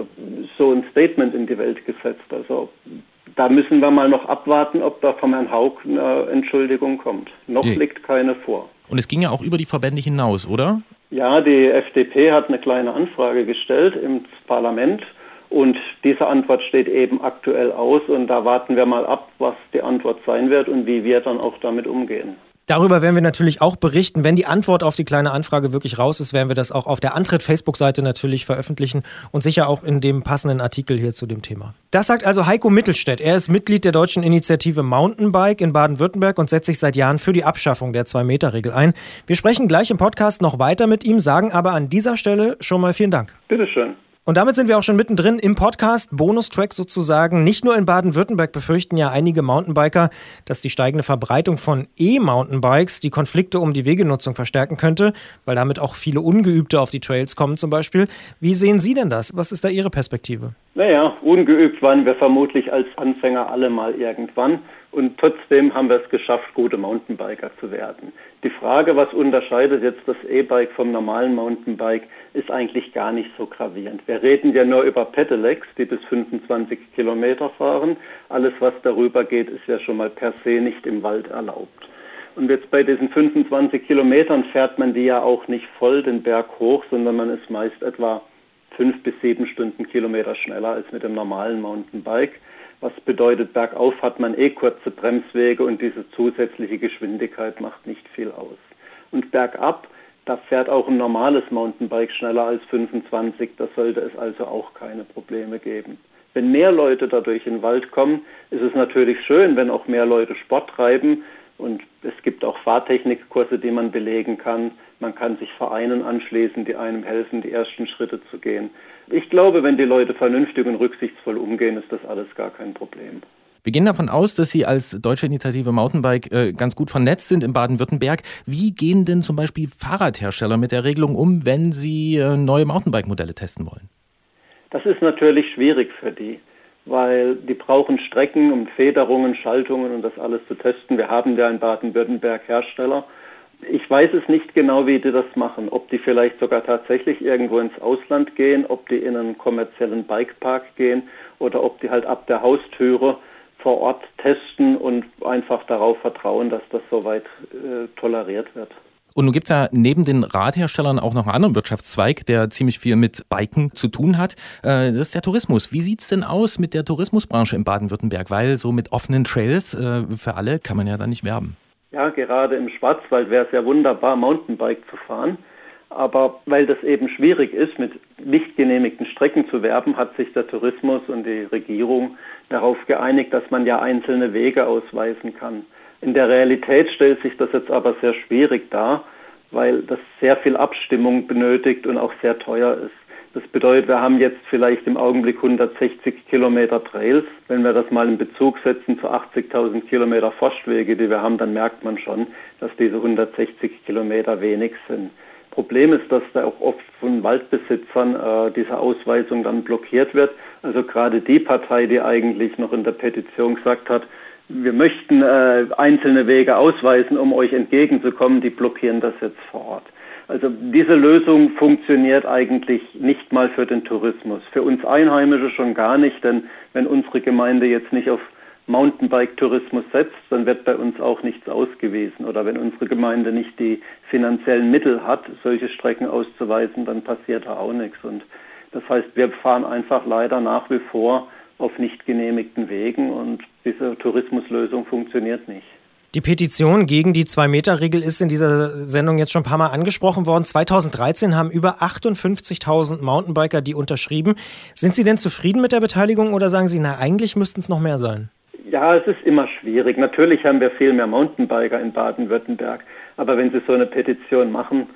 so ein Statement in die Welt gesetzt. Also da müssen wir mal noch abwarten, ob da vom Herrn Haug eine Entschuldigung kommt. Noch liegt keine vor. Und es ging ja auch über die Verbände hinaus, oder? Ja, die FDP hat eine kleine Anfrage gestellt ins Parlament und diese Antwort steht eben aktuell aus und da warten wir mal ab, was die Antwort sein wird und wie wir dann auch damit umgehen. Darüber werden wir natürlich auch berichten. Wenn die Antwort auf die kleine Anfrage wirklich raus ist, werden wir das auch auf der Antritt-Facebook-Seite natürlich veröffentlichen und sicher auch in dem passenden Artikel hier zu dem Thema. Das sagt also Heiko Mittelstädt. Er ist Mitglied der deutschen Initiative Mountainbike in Baden-Württemberg und setzt sich seit Jahren für die Abschaffung der 2-Meter-Regel ein. Wir sprechen gleich im Podcast noch weiter mit ihm, sagen aber an dieser Stelle schon mal vielen Dank. Bitteschön. Und damit sind wir auch schon mittendrin im Podcast, Bonustrack sozusagen. Nicht nur in Baden-Württemberg befürchten ja einige Mountainbiker, dass die steigende Verbreitung von E-Mountainbikes die Konflikte um die Wegenutzung verstärken könnte, weil damit auch viele Ungeübte auf die Trails kommen zum Beispiel. Wie sehen Sie denn das? Was ist da Ihre Perspektive? Naja, ungeübt waren wir vermutlich als Anfänger alle mal irgendwann und trotzdem haben wir es geschafft, gute Mountainbiker zu werden. Die Frage, was unterscheidet jetzt das E-Bike vom normalen Mountainbike, ist eigentlich gar nicht so gravierend. Wir reden ja nur über Pedelecs, die bis 25 Kilometer fahren. Alles, was darüber geht, ist ja schon mal per se nicht im Wald erlaubt. Und jetzt bei diesen 25 Kilometern fährt man die ja auch nicht voll den Berg hoch, sondern man ist meist etwa 5 bis 7 Stundenkilometer schneller als mit dem normalen Mountainbike. Was bedeutet, bergauf hat man kurze Bremswege und diese zusätzliche Geschwindigkeit macht nicht viel aus. Und bergab, da fährt auch ein normales Mountainbike schneller als 25, da sollte es also auch keine Probleme geben. Wenn mehr Leute dadurch in den Wald kommen, ist es natürlich schön, wenn auch mehr Leute Sport treiben. Und es gibt auch Fahrtechnikkurse, die man belegen kann. Man kann sich Vereinen anschließen, die einem helfen, die ersten Schritte zu gehen. Ich glaube, wenn die Leute vernünftig und rücksichtsvoll umgehen, ist das alles gar kein Problem. Wir gehen davon aus, dass Sie als Deutsche Initiative Mountainbike ganz gut vernetzt sind in Baden-Württemberg. Wie gehen denn zum Beispiel Fahrradhersteller mit der Regelung um, wenn sie neue Mountainbike-Modelle testen wollen? Das ist natürlich schwierig für die, weil die brauchen Strecken und Federungen, Schaltungen und das alles zu testen. Wir haben ja in Baden-Württemberg Hersteller. Ich weiß es nicht genau, wie die das machen, ob die vielleicht sogar tatsächlich irgendwo ins Ausland gehen, ob die in einen kommerziellen Bikepark gehen oder ob die halt ab der Haustüre vor Ort testen und einfach darauf vertrauen, dass das soweit toleriert wird. Und nun gibt es ja neben den Radherstellern auch noch einen anderen Wirtschaftszweig, der ziemlich viel mit Biken zu tun hat. Das ist der Tourismus. Wie sieht es denn aus mit der Tourismusbranche in Baden-Württemberg? Weil so mit offenen Trails für alle kann man ja da nicht werben. Ja, gerade im Schwarzwald wäre es ja wunderbar, Mountainbike zu fahren. Aber weil das eben schwierig ist, mit nicht genehmigten Strecken zu werben, hat sich der Tourismus und die Regierung darauf geeinigt, dass man ja einzelne Wege ausweisen kann. In der Realität stellt sich das jetzt aber sehr schwierig dar, weil das sehr viel Abstimmung benötigt und auch sehr teuer ist. Das bedeutet, wir haben jetzt vielleicht im Augenblick 160 Kilometer Trails. Wenn wir das mal in Bezug setzen zu 80.000 Kilometer Forstwege, die wir haben, dann merkt man schon, dass diese 160 Kilometer wenig sind. Problem ist, dass da auch oft von Waldbesitzern diese Ausweisung dann blockiert wird. Also gerade die Partei, die eigentlich noch in der Petition gesagt hat, wir möchten einzelne Wege ausweisen, um euch entgegenzukommen, die blockieren das jetzt vor Ort. Also diese Lösung funktioniert eigentlich nicht mal für den Tourismus. Für uns Einheimische schon gar nicht, denn wenn unsere Gemeinde jetzt nicht auf Mountainbike-Tourismus setzt, dann wird bei uns auch nichts ausgewiesen. Oder wenn unsere Gemeinde nicht die finanziellen Mittel hat, solche Strecken auszuweisen, dann passiert da auch nichts. Und das heißt, wir fahren einfach leider nach wie vor auf nicht genehmigten Wegen und diese Tourismuslösung funktioniert nicht. Die Petition gegen die 2-Meter-Regel ist in dieser Sendung jetzt schon ein paar Mal angesprochen worden. 2013 haben über 58.000 Mountainbiker die unterschrieben. Sind Sie denn zufrieden mit der Beteiligung oder sagen Sie, na, eigentlich müssten es noch mehr sein? Ja, es ist immer schwierig. Natürlich haben wir viel mehr Mountainbiker in Baden-Württemberg. Aber wenn Sie so eine Petition machen,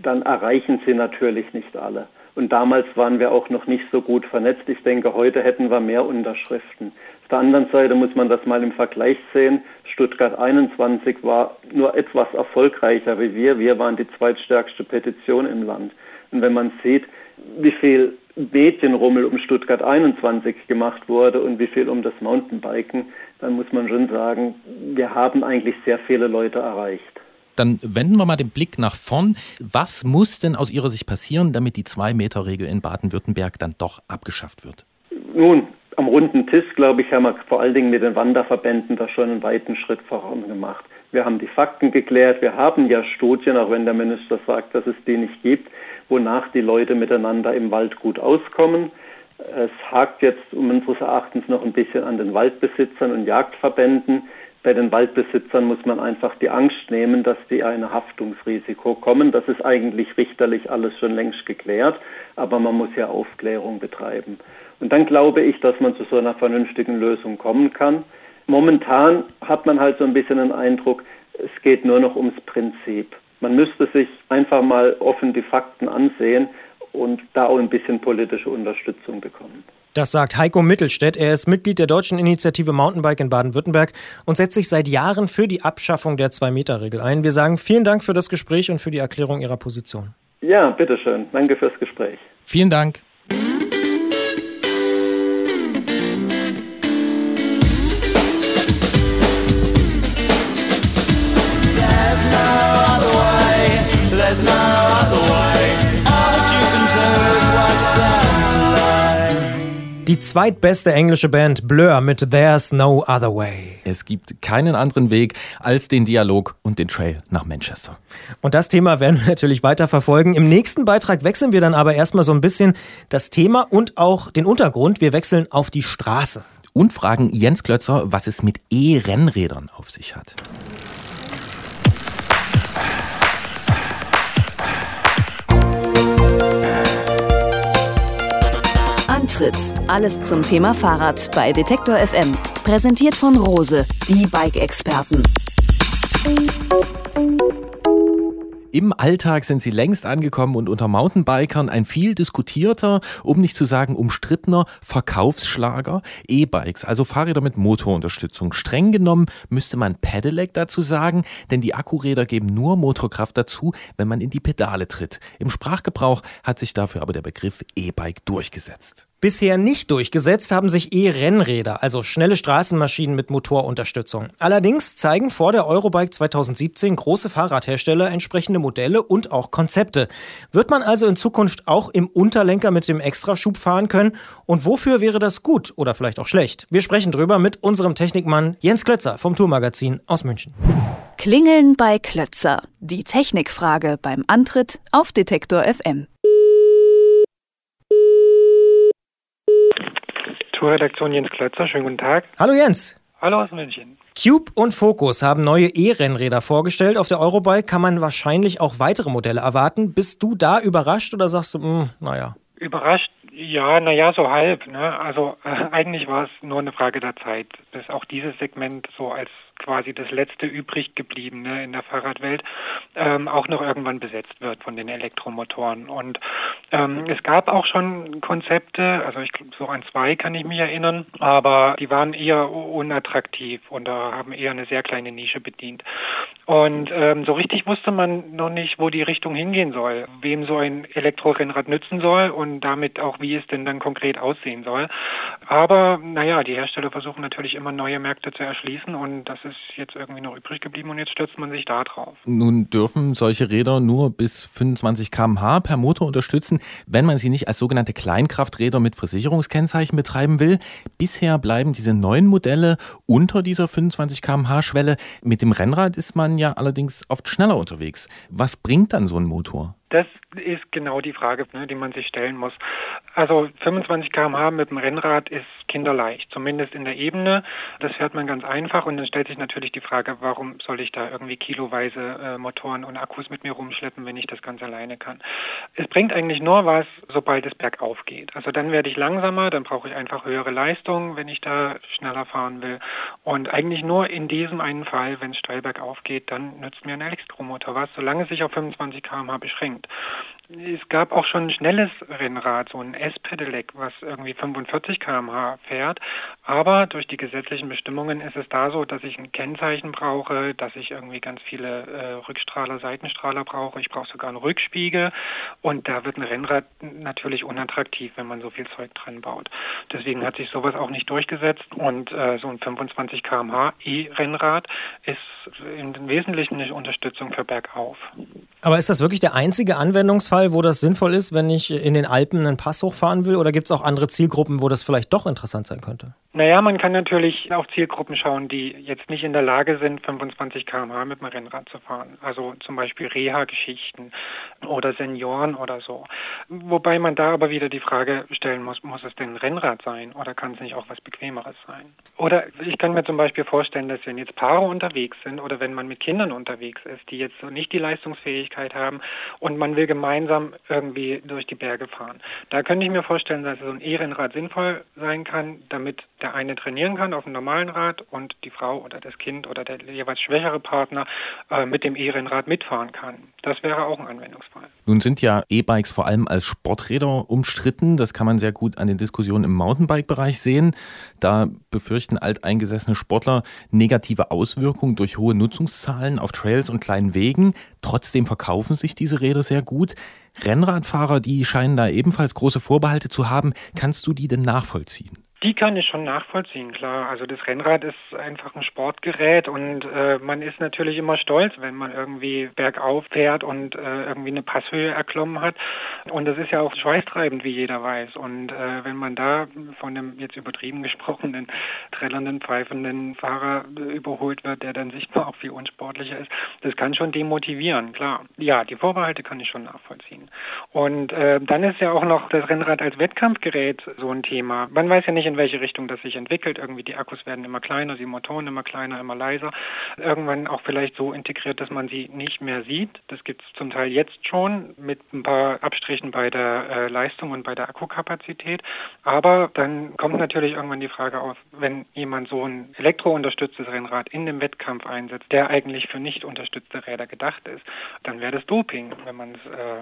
dann erreichen sie natürlich nicht alle. Und damals waren wir auch noch nicht so gut vernetzt. Ich denke, heute hätten wir mehr Unterschriften. Auf der anderen Seite muss man das mal im Vergleich sehen. Stuttgart 21 war nur etwas erfolgreicher wie wir. Wir waren die zweitstärkste Petition im Land. Und wenn man sieht, wie viel Medienrummel um Stuttgart 21 gemacht wurde und wie viel um das Mountainbiken, dann muss man schon sagen, wir haben eigentlich sehr viele Leute erreicht. Dann wenden wir mal den Blick nach vorn. Was muss denn aus Ihrer Sicht passieren, damit die 2-Meter-Regel in Baden-Württemberg dann doch abgeschafft wird? Nun, am runden Tisch, glaube ich, haben wir vor allen Dingen mit den Wanderverbänden da schon einen weiten Schritt voran gemacht. Wir haben die Fakten geklärt. Wir haben ja Studien, auch wenn der Minister sagt, dass es die nicht gibt, wonach die Leute miteinander im Wald gut auskommen. Es hakt jetzt unseres Erachtens noch ein bisschen an den Waldbesitzern und Jagdverbänden. Bei den Waldbesitzern muss man einfach die Angst nehmen, dass die ein Haftungsrisiko kommen. Das ist eigentlich richterlich alles schon längst geklärt, aber man muss ja Aufklärung betreiben. Und dann glaube ich, dass man zu so einer vernünftigen Lösung kommen kann. Momentan hat man halt so ein bisschen den Eindruck, es geht nur noch ums Prinzip. Man müsste sich einfach mal offen die Fakten ansehen und da auch ein bisschen politische Unterstützung bekommen. Das sagt Heiko Mittelstädt. Er ist Mitglied der Deutschen Initiative Mountainbike in Baden-Württemberg und setzt sich seit Jahren für die Abschaffung der 2-Meter-Regel ein. Wir sagen vielen Dank für das Gespräch und für die Erklärung Ihrer Position. Ja, bitteschön. Danke fürs Gespräch. Vielen Dank. Die zweitbeste englische Band Blur mit There's No Other Way. Es gibt keinen anderen Weg als den Dialog und den Trail nach Manchester. Und das Thema werden wir natürlich weiter verfolgen. Im nächsten Beitrag wechseln wir dann aber erstmal so ein bisschen das Thema und auch den Untergrund. Wir wechseln auf die Straße. Und fragen Jens Klötzer, was es mit E-Rennrädern auf sich hat. Antritt. Alles zum Thema Fahrrad bei Detektor FM. Präsentiert von Rose, die Bike-Experten. Im Alltag sind sie längst angekommen und unter Mountainbikern ein viel diskutierter, um nicht zu sagen umstrittener Verkaufsschlager. E-Bikes, also Fahrräder mit Motorunterstützung. Streng genommen müsste man Pedelec dazu sagen, denn die Akkuräder geben nur Motorkraft dazu, wenn man in die Pedale tritt. Im Sprachgebrauch hat sich dafür aber der Begriff E-Bike durchgesetzt. Bisher nicht durchgesetzt haben sich E-Rennräder, also schnelle Straßenmaschinen mit Motorunterstützung. Allerdings zeigen vor der Eurobike 2017 große Fahrradhersteller entsprechende Modelle und auch Konzepte. Wird man also in Zukunft auch im Unterlenker mit dem Extraschub fahren können? Und wofür wäre das gut oder vielleicht auch schlecht? Wir sprechen drüber mit unserem Technikmann Jens Klötzer vom Tourmagazin aus München. Klingeln bei Klötzer. Die Technikfrage beim Antritt auf Detektor FM. Tourredaktion Jens Klötzer, schönen guten Tag. Hallo Jens. Hallo aus München. Cube und Focus haben neue E-Rennräder vorgestellt. Auf der Eurobike kann man wahrscheinlich auch weitere Modelle erwarten. Bist du da überrascht oder sagst du, naja? Überrascht? Ja, so halb. Ne? Also eigentlich war es nur eine Frage der Zeit, bis auch dieses Segment so als quasi das letzte übrig gebliebene in der Fahrradwelt auch noch irgendwann besetzt wird von den Elektromotoren. Und es gab auch schon Konzepte, also so an 2 kann ich mich erinnern, aber die waren eher unattraktiv und da haben eher eine sehr kleine Nische bedient. Und so richtig wusste man noch nicht, wo die Richtung hingehen soll, wem so ein Elektrorennrad nützen soll und damit auch, wie es denn dann konkret aussehen soll. Aber die Hersteller versuchen natürlich immer neue Märkte zu erschließen und das ist jetzt irgendwie noch übrig geblieben und jetzt stürzt man sich da drauf. Nun dürfen solche Räder nur bis 25 km/h per Motor unterstützen, wenn man sie nicht als sogenannte Kleinkrafträder mit Versicherungskennzeichen betreiben will. Bisher bleiben diese neuen Modelle unter dieser 25 km/h Schwelle. Mit dem Rennrad ist man ja allerdings oft schneller unterwegs. Was bringt dann so ein Motor? Das ist genau die Frage, die man sich stellen muss. Also 25 km/h mit dem Rennrad ist kinderleicht, zumindest in der Ebene. Das fährt man ganz einfach und dann stellt sich natürlich die Frage, warum soll ich da irgendwie kiloweise Motoren und Akkus mit mir rumschleppen, wenn ich das ganz alleine kann. Es bringt eigentlich nur was, sobald es bergauf geht. Also dann werde ich langsamer, dann brauche ich einfach höhere Leistung, wenn ich da schneller fahren will. Und eigentlich nur in diesem einen Fall, wenn es steil bergauf geht, dann nützt mir ein Elektromotor was, solange es sich auf 25 km/h beschränkt. Es gab auch schon ein schnelles Rennrad, so ein S-Pedelec, was irgendwie 45 km/h fährt. Aber durch die gesetzlichen Bestimmungen ist es da so, dass ich ein Kennzeichen brauche, dass ich irgendwie ganz viele Rückstrahler, Seitenstrahler brauche. Ich brauche sogar einen Rückspiegel. Und da wird ein Rennrad natürlich unattraktiv, wenn man so viel Zeug dran baut. Deswegen hat sich sowas auch nicht durchgesetzt. Und so ein 25 km/h E-Rennrad ist im Wesentlichen eine Unterstützung für bergauf. Aber ist das wirklich der einzige Anwendungsfall, wo das sinnvoll ist, wenn ich in den Alpen einen Pass hochfahren will? Oder gibt es auch andere Zielgruppen, wo das vielleicht doch interessant sein könnte? Naja, man kann natürlich auf Zielgruppen schauen, die jetzt nicht in der Lage sind, 25 km/h mit dem Rennrad zu fahren. Also zum Beispiel Reha-Geschichten oder Senioren oder so. Wobei man da aber wieder die Frage stellen muss es denn ein Rennrad sein oder kann es nicht auch was Bequemeres sein? Oder ich kann mir zum Beispiel vorstellen, dass wenn jetzt Paare unterwegs sind oder wenn man mit Kindern unterwegs ist, die jetzt nicht die Leistungsfähigkeit haben und man will gemeinsam irgendwie durch die Berge fahren. Da könnte ich mir vorstellen, dass so ein E-Rennrad sinnvoll sein kann, damit der eine trainieren kann auf dem normalen Rad und die Frau oder das Kind oder der jeweils schwächere Partner mit dem E-Rennrad mitfahren kann. Das wäre auch ein Anwendungsfall. Nun sind ja E-Bikes vor allem als Sporträder umstritten. Das kann man sehr gut an den Diskussionen im Mountainbike-Bereich sehen. Da befürchten alteingesessene Sportler negative Auswirkungen durch hohe Nutzungszahlen auf Trails und kleinen Wegen. Trotzdem verkaufen sich diese Räder sehr gut. Rennradfahrer, die scheinen da ebenfalls große Vorbehalte zu haben. Kannst du die denn nachvollziehen? Die kann ich schon nachvollziehen, klar. Also das Rennrad ist einfach ein Sportgerät und man ist natürlich immer stolz, wenn man irgendwie bergauf fährt und irgendwie eine Passhöhe erklommen hat. Und das ist ja auch schweißtreibend, wie jeder weiß. Und wenn man da von einem jetzt übertrieben gesprochenen, trällernden, pfeifenden Fahrer überholt wird, der dann sichtbar auch viel unsportlicher ist, das kann schon demotivieren, klar. Ja, die Vorbehalte kann ich schon nachvollziehen. Und dann ist ja auch noch das Rennrad als Wettkampfgerät so ein Thema. Man weiß ja nicht, in welche Richtung das sich entwickelt. Irgendwie die Akkus werden immer kleiner, die Motoren immer kleiner, immer leiser. Irgendwann auch vielleicht so integriert, dass man sie nicht mehr sieht. Das gibt es zum Teil jetzt schon mit ein paar Abstrichen bei der Leistung und bei der Akkukapazität. Aber dann kommt natürlich irgendwann die Frage auf, wenn jemand so ein elektrounterstütztes Rennrad in dem Wettkampf einsetzt, der eigentlich für nicht unterstützte Räder gedacht ist, dann wäre das Doping, wenn man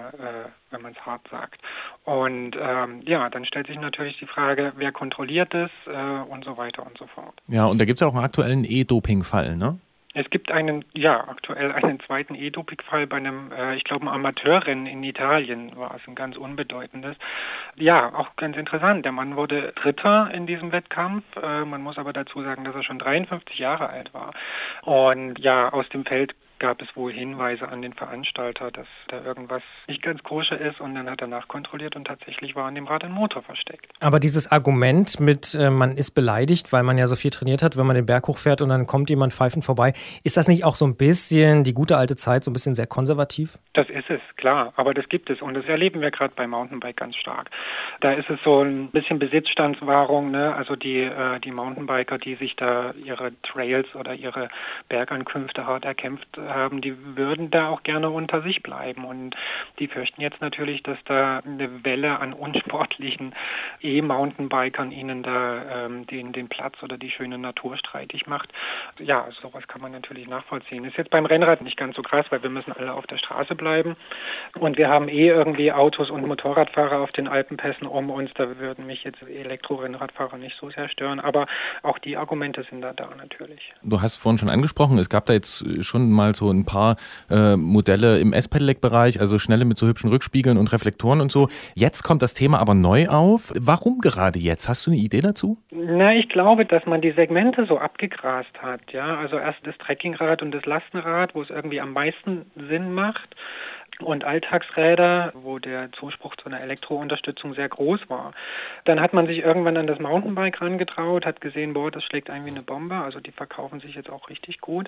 es hart sagt. Und dann stellt sich natürlich die Frage, wer kontrolliert es und so weiter und so fort. Ja, und da gibt es ja auch einen aktuellen E-Doping-Fall, ne? Es gibt aktuell einen zweiten E-Doping-Fall bei einem, ich glaube, ein Amateurrennen in Italien war es, ein ganz unbedeutendes. Ja, auch ganz interessant. Der Mann wurde Dritter in diesem Wettkampf. Man muss aber dazu sagen, dass er schon 53 Jahre alt war. Und ja, aus dem Feld gab es wohl Hinweise an den Veranstalter, dass da irgendwas nicht ganz koscher ist und dann hat er nachkontrolliert und tatsächlich war an dem Rad ein Motor versteckt. Aber dieses Argument mit, man ist beleidigt, weil man ja so viel trainiert hat, wenn man den Berg hochfährt und dann kommt jemand pfeifend vorbei, ist das nicht auch so ein bisschen die gute alte Zeit, so ein bisschen sehr konservativ? Das ist es, klar, aber das gibt es und das erleben wir gerade bei Mountainbike ganz stark. Da ist es so ein bisschen Besitzstandswahrung, ne? Also die Mountainbiker, die sich da ihre Trails oder ihre Bergankünfte hart erkämpft haben, die würden da auch gerne unter sich bleiben und die fürchten jetzt natürlich, dass da eine Welle an unsportlichen E-Mountainbikern ihnen da den Platz oder die schöne Natur streitig macht. Ja, sowas kann man natürlich nachvollziehen. Ist jetzt beim Rennrad nicht ganz so krass, weil wir müssen alle auf der Straße bleiben und wir haben irgendwie Autos und Motorradfahrer auf den Alpenpässen um uns, da würden mich jetzt Elektrorennradfahrer nicht so sehr stören, aber auch die Argumente sind da natürlich. Du hast vorhin schon angesprochen, es gab da jetzt schon mal so ein paar Modelle im S-Pedelec-Bereich, also schnelle mit so hübschen Rückspiegeln und Reflektoren und so. Jetzt kommt das Thema aber neu auf. Warum gerade jetzt? Hast du eine Idee dazu? Na, ich glaube, dass man die Segmente so abgegrast hat. Ja, also erst das Trekkingrad und das Lastenrad, wo es irgendwie am meisten Sinn macht. und Alltagsräder, wo der Zuspruch zu einer Elektrounterstützung sehr groß war. Dann hat man sich irgendwann an das Mountainbike rangetraut, hat gesehen, boah, das schlägt ein wie eine Bombe, also die verkaufen sich jetzt auch richtig gut.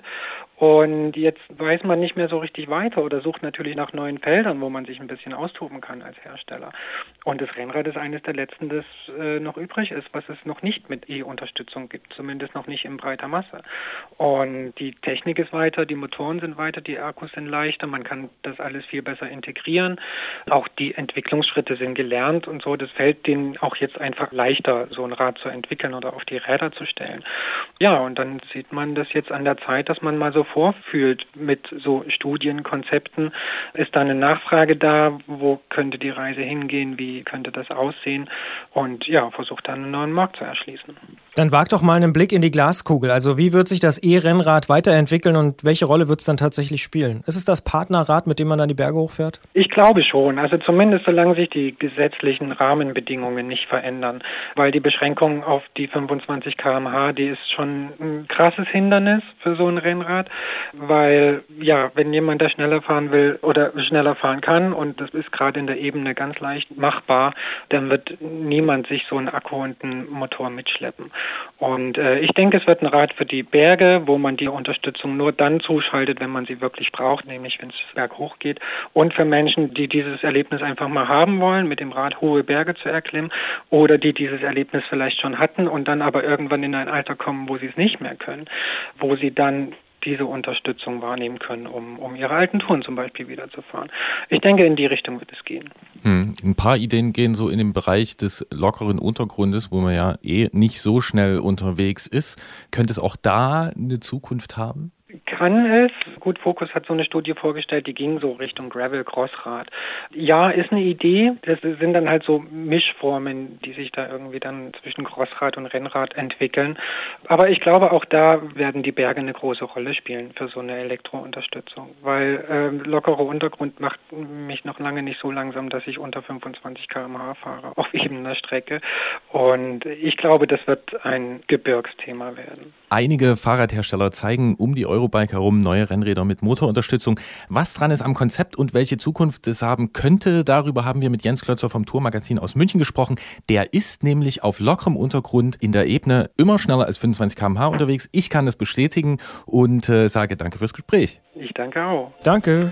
Und jetzt weiß man nicht mehr so richtig weiter oder sucht natürlich nach neuen Feldern, wo man sich ein bisschen austoben kann als Hersteller. Und das Rennrad ist eines der letzten, das noch übrig ist, was es noch nicht mit E-Unterstützung gibt, zumindest noch nicht in breiter Masse. Und die Technik ist weiter, die Motoren sind weiter, die Akkus sind leichter, man kann das alles viel besser integrieren. Auch die Entwicklungsschritte sind gelernt und so. Das fällt denen auch jetzt einfach leichter, so ein Rad zu entwickeln oder auf die Räder zu stellen. Ja, und dann sieht man das jetzt an der Zeit, dass man mal so vorfühlt mit so Studienkonzepten. Ist da eine Nachfrage da? Wo könnte die Reise hingehen? Wie könnte das aussehen? Und ja, versucht dann einen neuen Markt zu erschließen. Dann wag doch mal einen Blick in die Glaskugel. Also wie wird sich das E-Rennrad weiterentwickeln und welche Rolle wird es dann tatsächlich spielen? Ist es das Partnerrad, mit dem man dann die Berge hochfährt? Ich glaube schon. Also zumindest solange sich die gesetzlichen Rahmenbedingungen nicht verändern. Weil die Beschränkung auf die 25 km/h, die ist schon ein krasses Hindernis für so ein Rennrad. Weil, ja, wenn jemand da schneller fahren will oder schneller fahren kann, und das ist gerade in der Ebene ganz leicht machbar, dann wird niemand sich so einen Akku und einen Motor mitschleppen. Und ich denke, es wird ein Rad für die Berge, wo man die Unterstützung nur dann zuschaltet, wenn man sie wirklich braucht, nämlich wenn es berghoch geht. Und für Menschen, die dieses Erlebnis einfach mal haben wollen, mit dem Rad hohe Berge zu erklimmen, oder die dieses Erlebnis vielleicht schon hatten und dann aber irgendwann in ein Alter kommen, wo sie es nicht mehr können, wo sie dann diese Unterstützung wahrnehmen können, um ihre alten Touren zum Beispiel wieder zu fahren. Ich denke, in die Richtung wird es gehen. Ein paar Ideen gehen so in den Bereich des lockeren Untergrundes, wo man ja nicht so schnell unterwegs ist. Könnte es auch da eine Zukunft haben? Kann es. Gut, Focus hat so eine Studie vorgestellt, die ging so Richtung Gravel-Crossrad. Ja, ist eine Idee. Das sind dann halt so Mischformen, die sich da irgendwie dann zwischen Crossrad und Rennrad entwickeln. Aber ich glaube, auch da werden die Berge eine große Rolle spielen für so eine Elektrounterstützung. Weil lockerer Untergrund macht mich noch lange nicht so langsam, dass ich unter 25 km/h fahre auf ebener Strecke. Und ich glaube, das wird ein Gebirgsthema werden. Einige Fahrradhersteller zeigen um die Eurobike herum neue Rennräder mit Motorunterstützung. Was dran ist am Konzept und welche Zukunft es haben könnte, darüber haben wir mit Jens Klötzer vom Tourmagazin aus München gesprochen. Der ist nämlich auf lockerem Untergrund in der Ebene immer schneller als 25 km/h unterwegs. Ich kann das bestätigen und sage danke fürs Gespräch. Ich danke auch. Danke.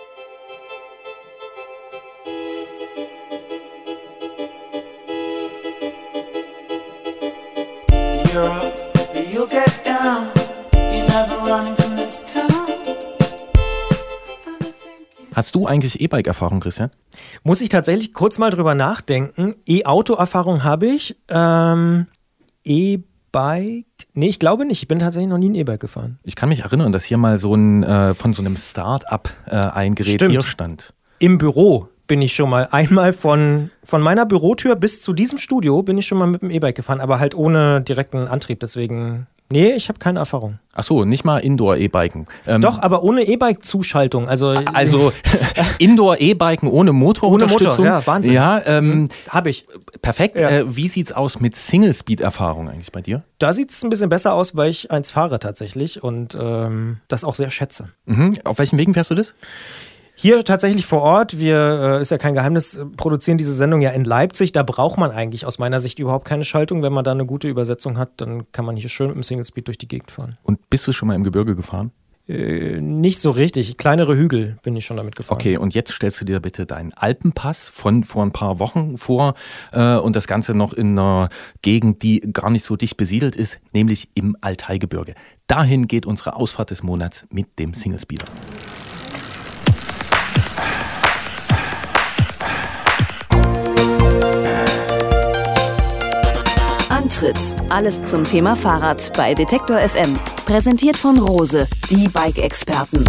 You'll get down. You're never running from this town. Hast du eigentlich E-Bike-Erfahrung, Christian? Muss ich tatsächlich kurz mal drüber nachdenken. E-Auto-Erfahrung habe ich. E-Bike? Nee, ich glaube nicht. Ich bin tatsächlich noch nie ein E-Bike gefahren. Ich kann mich erinnern, dass hier mal so ein von so einem Start-up ein Gerät hier stand. Im Büro bin ich schon mal einmal von meiner Bürotür bis zu diesem Studio bin ich schon mal mit dem E-Bike gefahren, aber halt ohne direkten Antrieb, deswegen, nee, ich habe keine Erfahrung. Ach so, nicht mal Indoor-E-Biken. Doch, aber ohne E-Bike-Zuschaltung, also Indoor-E-Biken ohne Motorunterstützung. Ohne Motor, ja, Wahnsinn. Ja, habe ich. Perfekt. Ja. Wie sieht's aus mit Single-Speed-Erfahrung eigentlich bei dir? Da sieht es ein bisschen besser aus, weil ich eins fahre tatsächlich und das auch sehr schätze. Mhm. Auf welchen Wegen fährst du das? Hier tatsächlich vor Ort, wir, ist ja kein Geheimnis, produzieren diese Sendung ja in Leipzig. Da braucht man eigentlich aus meiner Sicht überhaupt keine Schaltung. Wenn man da eine gute Übersetzung hat, dann kann man hier schön mit dem Single Speed durch die Gegend fahren. Und bist du schon mal im Gebirge gefahren? Nicht so richtig. Kleinere Hügel bin ich schon damit gefahren. Okay, und jetzt stellst du dir bitte deinen Alpenpass von vor ein paar Wochen vor und das Ganze noch in einer Gegend, die gar nicht so dicht besiedelt ist, nämlich im Altaigebirge. Dahin geht unsere Ausfahrt des Monats mit dem Single Speeder. Antritt. Alles zum Thema Fahrrad bei Detektor FM. Präsentiert von Rose, die Bike-Experten.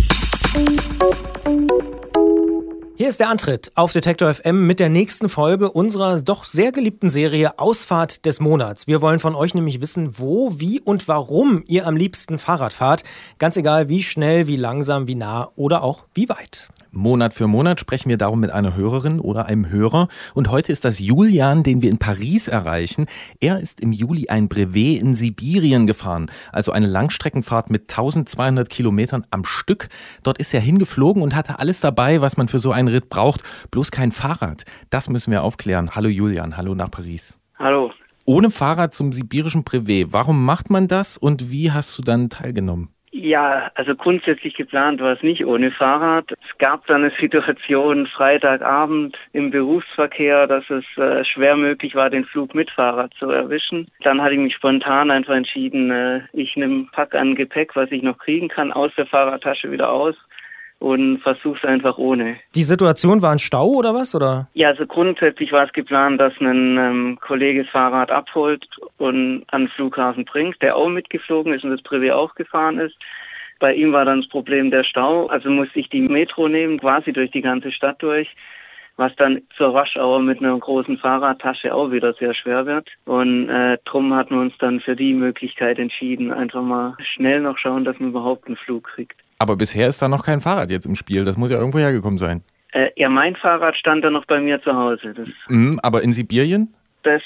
Hier ist der Antritt auf Detektor FM mit der nächsten Folge unserer doch sehr geliebten Serie Ausfahrt des Monats. Wir wollen von euch nämlich wissen, wo, wie und warum ihr am liebsten Fahrrad fahrt. Ganz egal, wie schnell, wie langsam, wie nah oder auch wie weit. Monat für Monat sprechen wir darum mit einer Hörerin oder einem Hörer. Und heute ist das Julian, den wir in Paris erreichen. Er ist im Juli ein Brevet in Sibirien gefahren, also eine Langstreckenfahrt mit 1200 Kilometern am Stück. Dort ist er hingeflogen und hatte alles dabei, was man für so einen Ritt braucht, bloß kein Fahrrad. Das müssen wir aufklären. Hallo Julian, hallo nach Paris. Hallo. Ohne Fahrrad zum sibirischen Brevet. Warum macht man das und wie hast du dann teilgenommen? Ja, also grundsätzlich geplant war es nicht ohne Fahrrad. Es gab dann eine Situation Freitagabend im Berufsverkehr, dass es schwer möglich war, den Flug mit Fahrrad zu erwischen. Dann hatte ich mich spontan einfach entschieden, ich nehme Pack an Gepäck, was ich noch kriegen kann, aus der Fahrradtasche wieder aus und versuche es einfach ohne. Die Situation war ein Stau oder was? Oder? Ja, also grundsätzlich war es geplant, dass ein Kollege das Fahrrad abholt und an den Flughafen bringt, der auch mitgeflogen ist und das Privé auch gefahren ist. Bei ihm war dann das Problem der Stau, also musste ich die Metro nehmen, quasi durch die ganze Stadt durch, was dann zur Rush-Hour mit einer großen Fahrradtasche auch wieder sehr schwer wird. Und drum hatten wir uns dann für die Möglichkeit entschieden, einfach mal schnell noch schauen, dass man überhaupt einen Flug kriegt. Aber bisher ist da noch kein Fahrrad jetzt im Spiel. Das muss ja irgendwo hergekommen sein. Ja, mein Fahrrad stand dann noch bei mir zu Hause. Aber in Sibirien? Das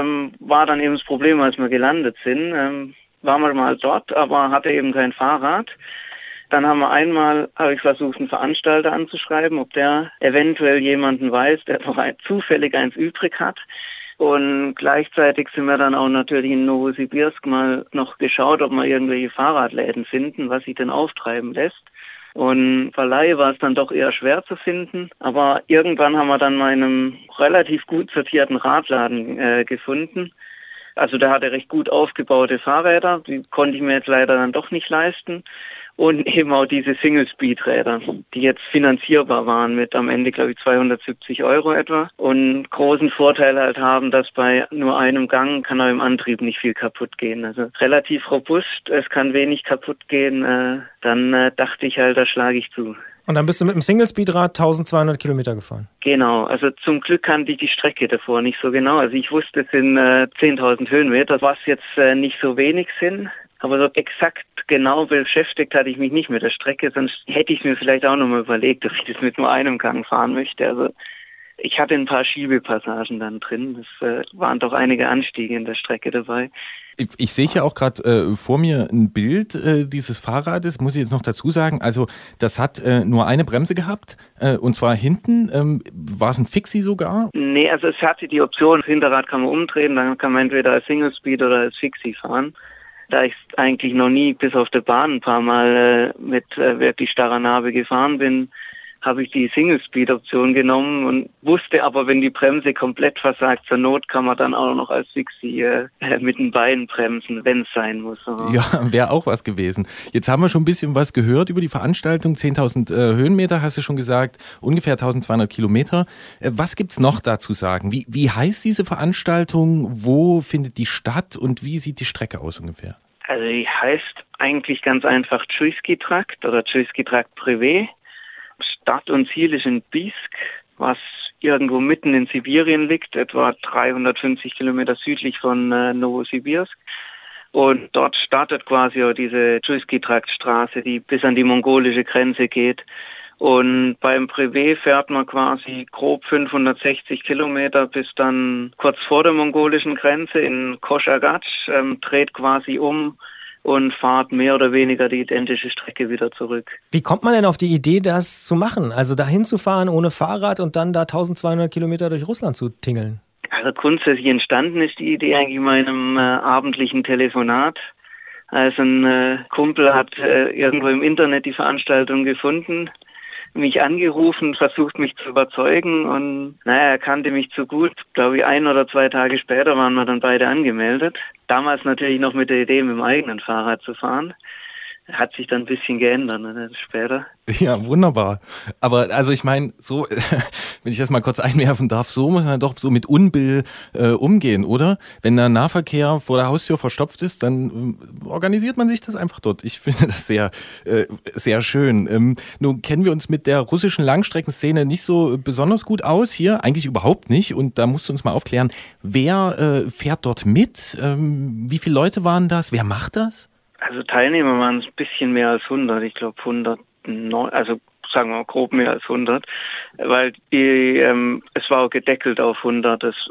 war dann eben das Problem, als wir gelandet sind. Waren wir mal dort, aber hatte eben kein Fahrrad. Dann habe ich versucht, einen Veranstalter anzuschreiben, ob der eventuell jemanden weiß, der noch zufällig eins übrig hat. Und gleichzeitig sind wir dann auch natürlich in Novosibirsk mal noch geschaut, ob wir irgendwelche Fahrradläden finden, was sich denn auftreiben lässt. Und Verleih war es dann doch eher schwer zu finden. Aber irgendwann haben wir dann mal einen relativ gut sortierten Radladen gefunden. Also der hatte recht gut aufgebaute Fahrräder, die konnte ich mir jetzt leider dann doch nicht leisten. Und eben auch diese Single-Speed-Räder, die jetzt finanzierbar waren mit am Ende, glaube ich, 270 € etwa. Und großen Vorteil halt haben, dass bei nur einem Gang kann auch im Antrieb nicht viel kaputt gehen. Also relativ robust, es kann wenig kaputt gehen. Dann dachte ich halt, da schlage ich zu. Und dann bist du mit dem Single-Speed-Rad 1200 Kilometer gefahren? Genau, also zum Glück kannte ich die Strecke davor nicht so genau. Also ich wusste, es sind 10.000 Höhenmeter, was jetzt nicht so wenig sind. Aber so exakt genau beschäftigt hatte ich mich nicht mit der Strecke, sonst hätte ich mir vielleicht auch nochmal überlegt, dass ich das mit nur einem Gang fahren möchte. Also ich hatte ein paar Schiebepassagen dann drin. Es waren doch einige Anstiege in der Strecke dabei. Ich sehe hier auch gerade vor mir ein Bild dieses Fahrrades, muss ich jetzt noch dazu sagen. Also das hat nur eine Bremse gehabt und zwar hinten. War es ein Fixie sogar? Nee, also es hatte die Option, das Hinterrad kann man umdrehen, dann kann man entweder als Single Speed oder als Fixie fahren. Da ich eigentlich noch nie bis auf der Bahn ein paar Mal mit wirklich starrer Narbe gefahren bin, habe ich die Single-Speed-Option genommen und wusste aber, wenn die Bremse komplett versagt, zur Not kann man dann auch noch als Fixie mit den Beinen bremsen, wenn es sein muss. Aber ja, wäre auch was gewesen. Jetzt haben wir schon ein bisschen was gehört über die Veranstaltung. 10.000 Höhenmeter, hast du schon gesagt, ungefähr 1.200 Kilometer. Was gibt's noch da zu sagen? Wie heißt diese Veranstaltung? Wo findet die statt und wie sieht die Strecke aus ungefähr? Also die heißt eigentlich ganz einfach Chujski Trakt oder Chujski Trakt Privé. Start und Ziel ist in Bisk, was irgendwo mitten in Sibirien liegt, etwa 350 Kilometer südlich von Novosibirsk. Und dort startet quasi auch diese Chujski-Trakt-Straße, die bis an die mongolische Grenze geht. Und beim Privé fährt man quasi grob 560 Kilometer bis dann kurz vor der mongolischen Grenze in Kosagatsch, dreht quasi um und fahrt mehr oder weniger die identische Strecke wieder zurück. Wie kommt man denn auf die Idee, das zu machen? Also dahin zu fahren ohne Fahrrad und dann da 1200 Kilometer durch Russland zu tingeln? Also grundsätzlich entstanden ist die Idee eigentlich in meinem abendlichen Telefonat. Also ein Kumpel hat irgendwo im Internet die Veranstaltung gefunden, mich angerufen, versucht mich zu überzeugen und er kannte mich zu gut. Glaube ich, 1 oder 2 Tage später waren wir dann beide angemeldet. Damals natürlich noch mit der Idee, mit dem eigenen Fahrrad zu fahren. Hat sich dann ein bisschen geändert, später. Ja, wunderbar. Aber also ich meine, so, wenn ich das mal kurz einwerfen darf, so muss man doch so mit Unbill umgehen, oder? Wenn der Nahverkehr vor der Haustür verstopft ist, dann organisiert man sich das einfach dort. Ich finde das sehr, sehr schön. Nun kennen wir uns mit der russischen Langstreckenszene nicht so besonders gut aus hier, eigentlich überhaupt nicht. Und da musst du uns mal aufklären, wer fährt dort mit? Wie viele Leute waren das? Wer macht das? Also Teilnehmer waren es ein bisschen mehr als 100, ich glaube 109, also sagen wir mal grob mehr als 100, weil es war auch gedeckelt auf 100, das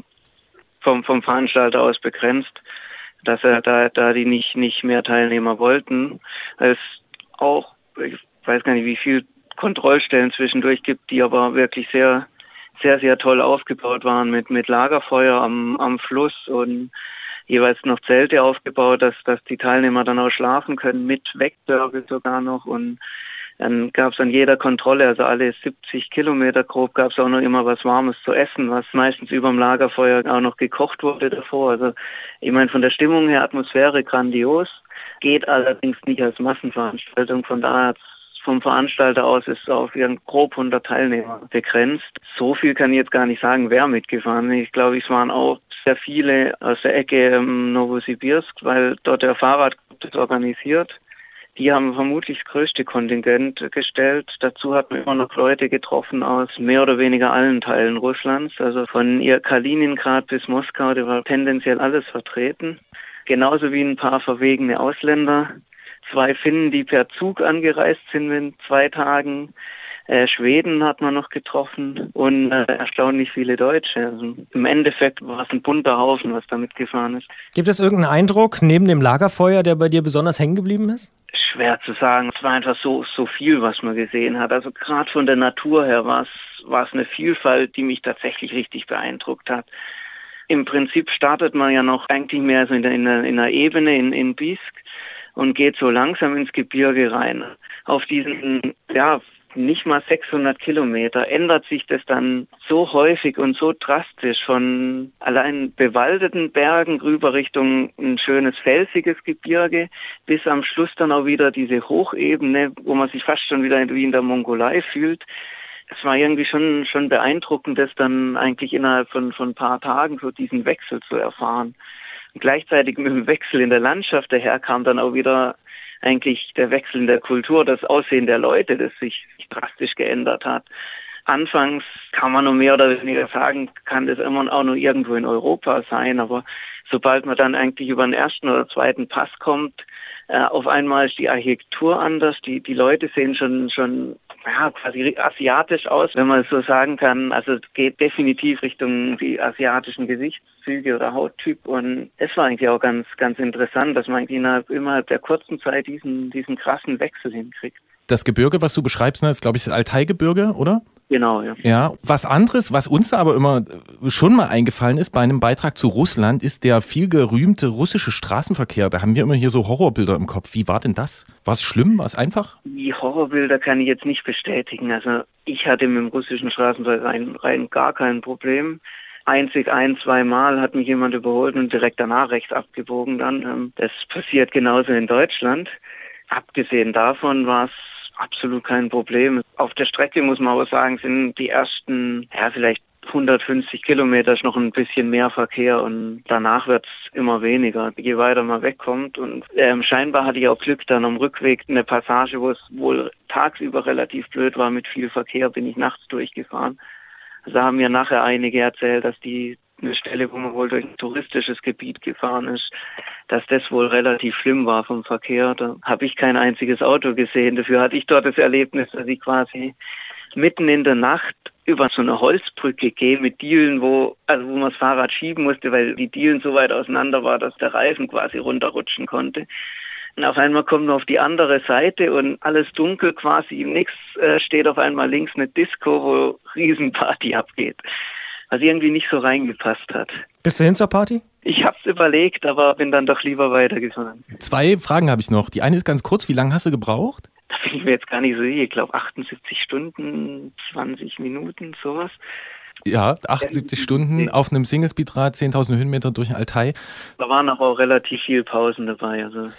vom Veranstalter aus begrenzt, dass er da die nicht mehr Teilnehmer wollten. Es auch, ich weiß gar nicht, wie viel Kontrollstellen zwischendurch gibt, die aber wirklich sehr, sehr, sehr toll aufgebaut waren mit Lagerfeuer am Fluss und jeweils noch Zelte aufgebaut, dass die Teilnehmer dann auch schlafen können, mit Wegdörfel sogar noch. Und dann gab es an jeder Kontrolle, also alle 70 Kilometer grob, gab es auch noch immer was Warmes zu essen, was meistens überm Lagerfeuer auch noch gekocht wurde davor. Also ich meine, von der Stimmung her, Atmosphäre grandios, geht allerdings nicht als Massenveranstaltung. Von daher vom Veranstalter aus ist auf grob 100 Teilnehmer begrenzt. So viel kann ich jetzt gar nicht sagen, wer mitgefahren ist. Ich glaube, es waren auch sehr viele aus der Ecke Novosibirsk, weil dort der Fahrradclub das organisiert. Die haben vermutlich das größte Kontingent gestellt. Dazu hat man immer noch Leute getroffen aus mehr oder weniger allen Teilen Russlands. Also von Kaliningrad bis Moskau, da war tendenziell alles vertreten. Genauso wie ein paar verwegene Ausländer. 2 Finnen, die per Zug angereist sind in 2 Tagen. Schweden hat man noch getroffen und erstaunlich viele Deutsche. Also im Endeffekt war es ein bunter Haufen, was da mitgefahren ist. Gibt es irgendeinen Eindruck neben dem Lagerfeuer, der bei dir besonders hängen geblieben ist? Schwer zu sagen. Es war einfach so viel, was man gesehen hat. Also gerade von der Natur her war es eine Vielfalt, die mich tatsächlich richtig beeindruckt hat. Im Prinzip startet man ja noch eigentlich mehr so in der Ebene in Bisk und geht so langsam ins Gebirge rein. Auf diesen, nicht mal 600 Kilometer ändert sich das dann so häufig und so drastisch von allein bewaldeten Bergen rüber Richtung ein schönes felsiges Gebirge bis am Schluss dann auch wieder diese Hochebene, wo man sich fast schon wieder wie in der Mongolei fühlt. Es war irgendwie schon beeindruckend, das dann eigentlich innerhalb von ein paar Tagen so diesen Wechsel zu erfahren. Und gleichzeitig mit dem Wechsel in der Landschaft daher kam dann auch wieder eigentlich der Wechsel in der Kultur, das Aussehen der Leute, das sich drastisch geändert hat. Anfangs kann man nur mehr oder weniger sagen, kann das immer auch nur irgendwo in Europa sein, aber sobald man dann eigentlich über den ersten oder zweiten Pass kommt, auf einmal ist die Architektur anders, die Leute sehen schon quasi asiatisch aus, wenn man es so sagen kann. Also es geht definitiv Richtung die asiatischen Gesichtszüge oder Hauttyp und es war eigentlich auch ganz, ganz interessant, dass man innerhalb der kurzen Zeit diesen krassen Wechsel hinkriegt. Das Gebirge, was du beschreibst, ist, glaube ich, das Altai-Gebirge, oder? Genau, ja. Ja, was anderes, was uns da aber immer schon mal eingefallen ist bei einem Beitrag zu Russland, ist der viel gerühmte russische Straßenverkehr. Da haben wir immer hier so Horrorbilder im Kopf. Wie war denn das? War es schlimm? War es einfach? Die Horrorbilder kann ich jetzt nicht bestätigen. Also ich hatte mit dem russischen Straßenverkehr rein gar kein Problem. Einzig 1-2 Mal hat mich jemand überholt und direkt danach rechts abgebogen dann. Das passiert genauso in Deutschland. Abgesehen davon war es absolut kein Problem. Auf der Strecke, muss man aber sagen, sind die ersten, vielleicht 150 Kilometer noch ein bisschen mehr Verkehr und danach wird es immer weniger, je weiter man wegkommt. Und scheinbar hatte ich auch Glück, dann am Rückweg eine Passage, wo es wohl tagsüber relativ blöd war mit viel Verkehr, bin ich nachts durchgefahren. Also haben mir nachher einige erzählt, dass eine Stelle, wo man wohl durch ein touristisches Gebiet gefahren ist, dass das wohl relativ schlimm war vom Verkehr. Da habe ich kein einziges Auto gesehen. Dafür hatte ich dort das Erlebnis, dass ich quasi mitten in der Nacht über so eine Holzbrücke gehe mit Dielen, wo man das Fahrrad schieben musste, weil die Dielen so weit auseinander war, dass der Reifen quasi runterrutschen konnte. Und auf einmal kommt man auf die andere Seite und alles dunkel quasi, nichts, steht auf einmal links eine Disco, wo Riesenparty abgeht. Was irgendwie nicht so reingepasst hat. Bist du hin zur Party? Ich hab's überlegt, aber bin dann doch lieber weitergefahren. 2 Fragen habe ich noch. Die eine ist ganz kurz. Wie lange hast du gebraucht? Da bin ich mir jetzt gar nicht so sicher. Ich glaube 78 Stunden, 20 Minuten, sowas. Ja, 78 Stunden auf einem Single-Speed-Rad, 10.000 Höhenmeter durch den Altai. Da waren auch relativ viele Pausen dabei. Also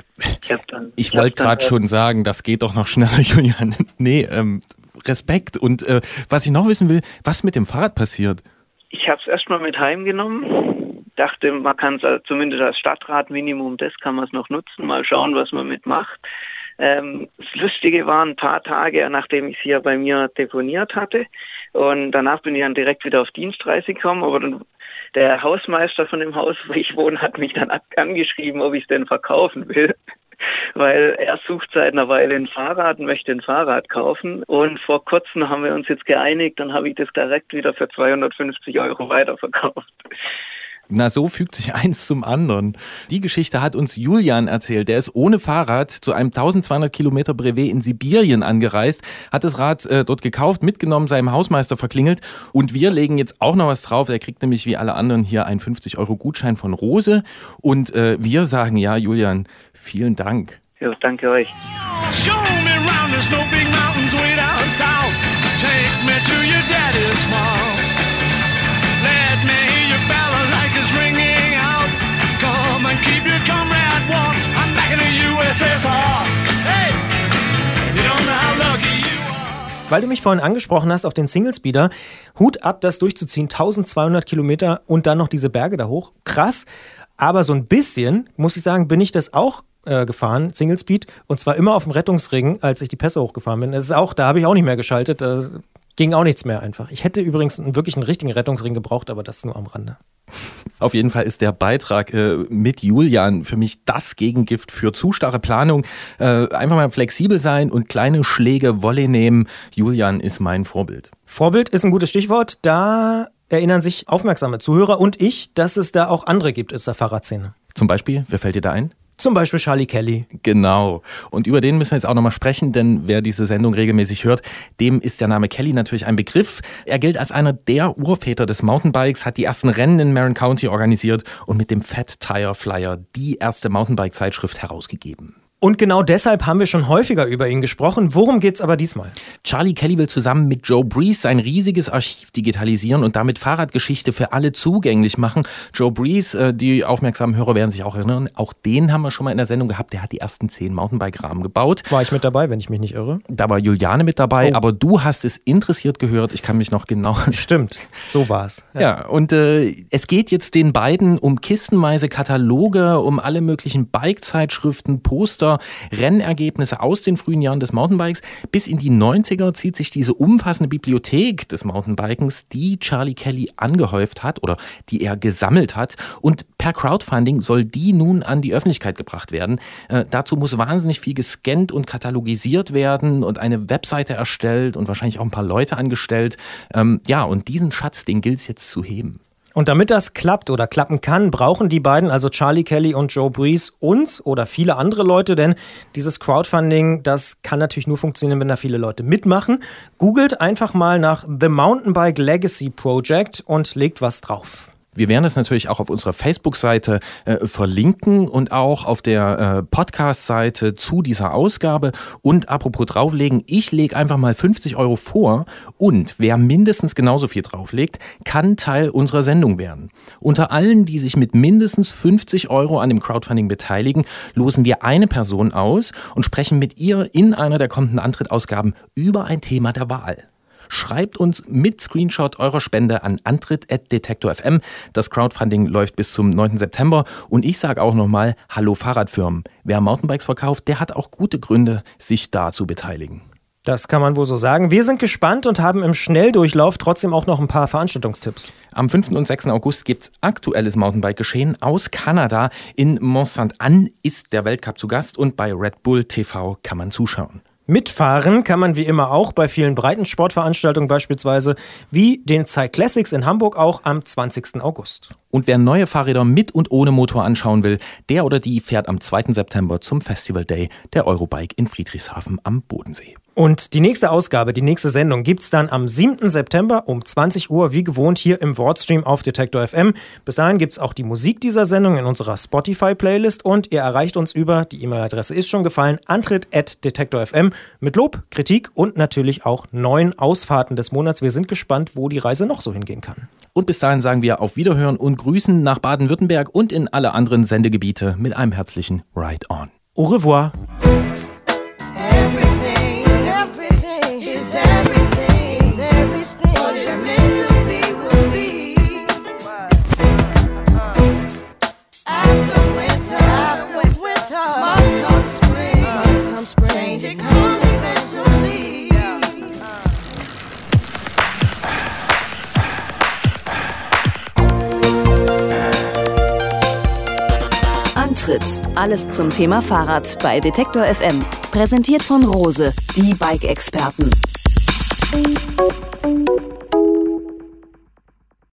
ich wollte gerade schon sagen, das geht doch noch schneller, Julian. Nee, Respekt. Und was ich noch wissen will, was mit dem Fahrrad passiert? Ich habe es erstmal mit heimgenommen. Dachte, man kann es zumindest als Stadtradminimum, das kann man es noch nutzen. Mal schauen, was man mitmacht. Das Lustige war, ein paar Tage, nachdem ich es hier bei mir deponiert hatte. Und danach bin ich dann direkt wieder auf Dienstreise gekommen. Aber dann der Hausmeister von dem Haus, wo ich wohne, hat mich dann angeschrieben, ob ich es denn verkaufen will. weil er sucht seit einer Weile ein Fahrrad und möchte ein Fahrrad kaufen. Und vor kurzem haben wir uns jetzt geeinigt, dann habe ich das direkt wieder für 250 € weiterverkauft. Na, so fügt sich eins zum anderen. Die Geschichte hat uns Julian erzählt. Der ist ohne Fahrrad zu einem 1200 Kilometer Brevet in Sibirien angereist, hat das Rad dort gekauft, mitgenommen, seinem Hausmeister verklingelt und wir legen jetzt auch noch was drauf. Er kriegt nämlich wie alle anderen hier einen 50 € Gutschein von Rose und wir sagen, ja, Julian, vielen Dank. Ja, danke euch. Show me round the snow big mountains way down south. Take me to your daddy's farm. Let me hear your ballad like it's ringing out. Come and keep your comrade warm. I'm back in the USSR. Hey, you don't know how lucky you are. Weil du mich vorhin angesprochen hast auf den Singlespeeder, Hut ab, das durchzuziehen, 1200 Kilometer und dann noch diese Berge da hoch. Krass, aber so ein bisschen, muss ich sagen, bin ich das auch gefahren, Single Speed, und zwar immer auf dem Rettungsring, als ich die Pässe hochgefahren bin. Das ist auch, da habe ich auch nicht mehr geschaltet, da ging auch nichts mehr einfach. Ich hätte übrigens wirklich einen richtigen Rettungsring gebraucht, aber das nur am Rande. Auf jeden Fall ist der Beitrag mit Julian für mich das Gegengift für zu starre Planung. Einfach mal flexibel sein und kleine Schläge Volley nehmen. Julian ist mein Vorbild. Vorbild ist ein gutes Stichwort, da erinnern sich aufmerksame Zuhörer und ich, dass es da auch andere gibt aus der Fahrradszene. Zum Beispiel, wer fällt dir da ein? Zum Beispiel Charlie Kelly. Genau. Und über den müssen wir jetzt auch nochmal sprechen, denn wer diese Sendung regelmäßig hört, dem ist der Name Kelly natürlich ein Begriff. Er gilt als einer der Urväter des Mountainbikes, hat die ersten Rennen in Marin County organisiert und mit dem Fat Tire Flyer die erste Mountainbike-Zeitschrift herausgegeben. Und genau deshalb haben wir schon häufiger über ihn gesprochen. Worum geht's aber diesmal? Charlie Kelly will zusammen mit Joe Breeze sein riesiges Archiv digitalisieren und damit Fahrradgeschichte für alle zugänglich machen. Joe Breeze, die aufmerksamen Hörer werden sich auch erinnern, auch den haben wir schon mal in der Sendung gehabt. Der hat die ersten 10 Mountainbike-Rahmen gebaut. War ich mit dabei, wenn ich mich nicht irre? Da war Juliane mit dabei, aber du hast es interessiert gehört. Ich kann mich noch genau... Stimmt, so war's. Ja, und es geht jetzt den beiden um kistenweise Kataloge, um alle möglichen Bike-Zeitschriften, Poster, Rennergebnisse aus den frühen Jahren des Mountainbikes. Bis in die 90er zieht sich diese umfassende Bibliothek des Mountainbikens, die Charlie Kelly angehäuft hat oder die er gesammelt hat. Und per Crowdfunding soll die nun an die Öffentlichkeit gebracht werden. Dazu muss wahnsinnig viel gescannt und katalogisiert werden und eine Webseite erstellt und wahrscheinlich auch ein paar Leute angestellt. Ja, und diesen Schatz, den gilt es jetzt zu heben. Und damit das klappt oder klappen kann, brauchen die beiden, also Charlie Kelly und Joe Breeze, uns oder viele andere Leute, denn dieses Crowdfunding, das kann natürlich nur funktionieren, wenn da viele Leute mitmachen. Googelt einfach mal nach The Mountainbike Legacy Project und legt was drauf. Wir werden das natürlich auch auf unserer Facebook-Seite verlinken und auch auf der Podcast-Seite zu dieser Ausgabe. Und apropos drauflegen, ich lege einfach mal 50 € vor und wer mindestens genauso viel drauflegt, kann Teil unserer Sendung werden. Unter allen, die sich mit mindestens 50 € an dem Crowdfunding beteiligen, losen wir eine Person aus und sprechen mit ihr in einer der kommenden Antrittausgaben über ein Thema der Wahl. Schreibt uns mit Screenshot eurer Spende an antritt@detektor.fm. Das Crowdfunding läuft bis zum 9. September. Und ich sage auch nochmal, hallo Fahrradfirmen. Wer Mountainbikes verkauft, der hat auch gute Gründe, sich da zu beteiligen. Das kann man wohl so sagen. Wir sind gespannt und haben im Schnelldurchlauf trotzdem auch noch ein paar Veranstaltungstipps. Am 5. und 6. August gibt es aktuelles Mountainbike-Geschehen aus Kanada. In Mont-Sainte-Anne ist der Weltcup zu Gast und bei Red Bull TV kann man zuschauen. Mitfahren kann man wie immer auch bei vielen Breitensportveranstaltungen beispielsweise, wie den Cyclassics in Hamburg auch am 20. August. Und wer neue Fahrräder mit und ohne Motor anschauen will, der oder die fährt am 2. September zum Festival Day der Eurobike in Friedrichshafen am Bodensee. Und die nächste Ausgabe, die nächste Sendung gibt's dann am 7. September um 20 Uhr, wie gewohnt hier im Wordstream auf Detektor FM. Bis dahin gibt's auch die Musik dieser Sendung in unserer Spotify-Playlist und ihr erreicht uns über, die E-Mail-Adresse ist schon gefallen, antritt@detektor.fm mit Lob, Kritik und natürlich auch neuen Ausfahrten des Monats. Wir sind gespannt, wo die Reise noch so hingehen kann. Und bis dahin sagen wir auf Wiederhören und Grüßen nach Baden-Württemberg und in alle anderen Sendegebiete mit einem herzlichen Ride On. Au revoir. Antritt. Alles zum Thema Fahrrad bei Detektor FM. Präsentiert von Rose, die Bike-Experten.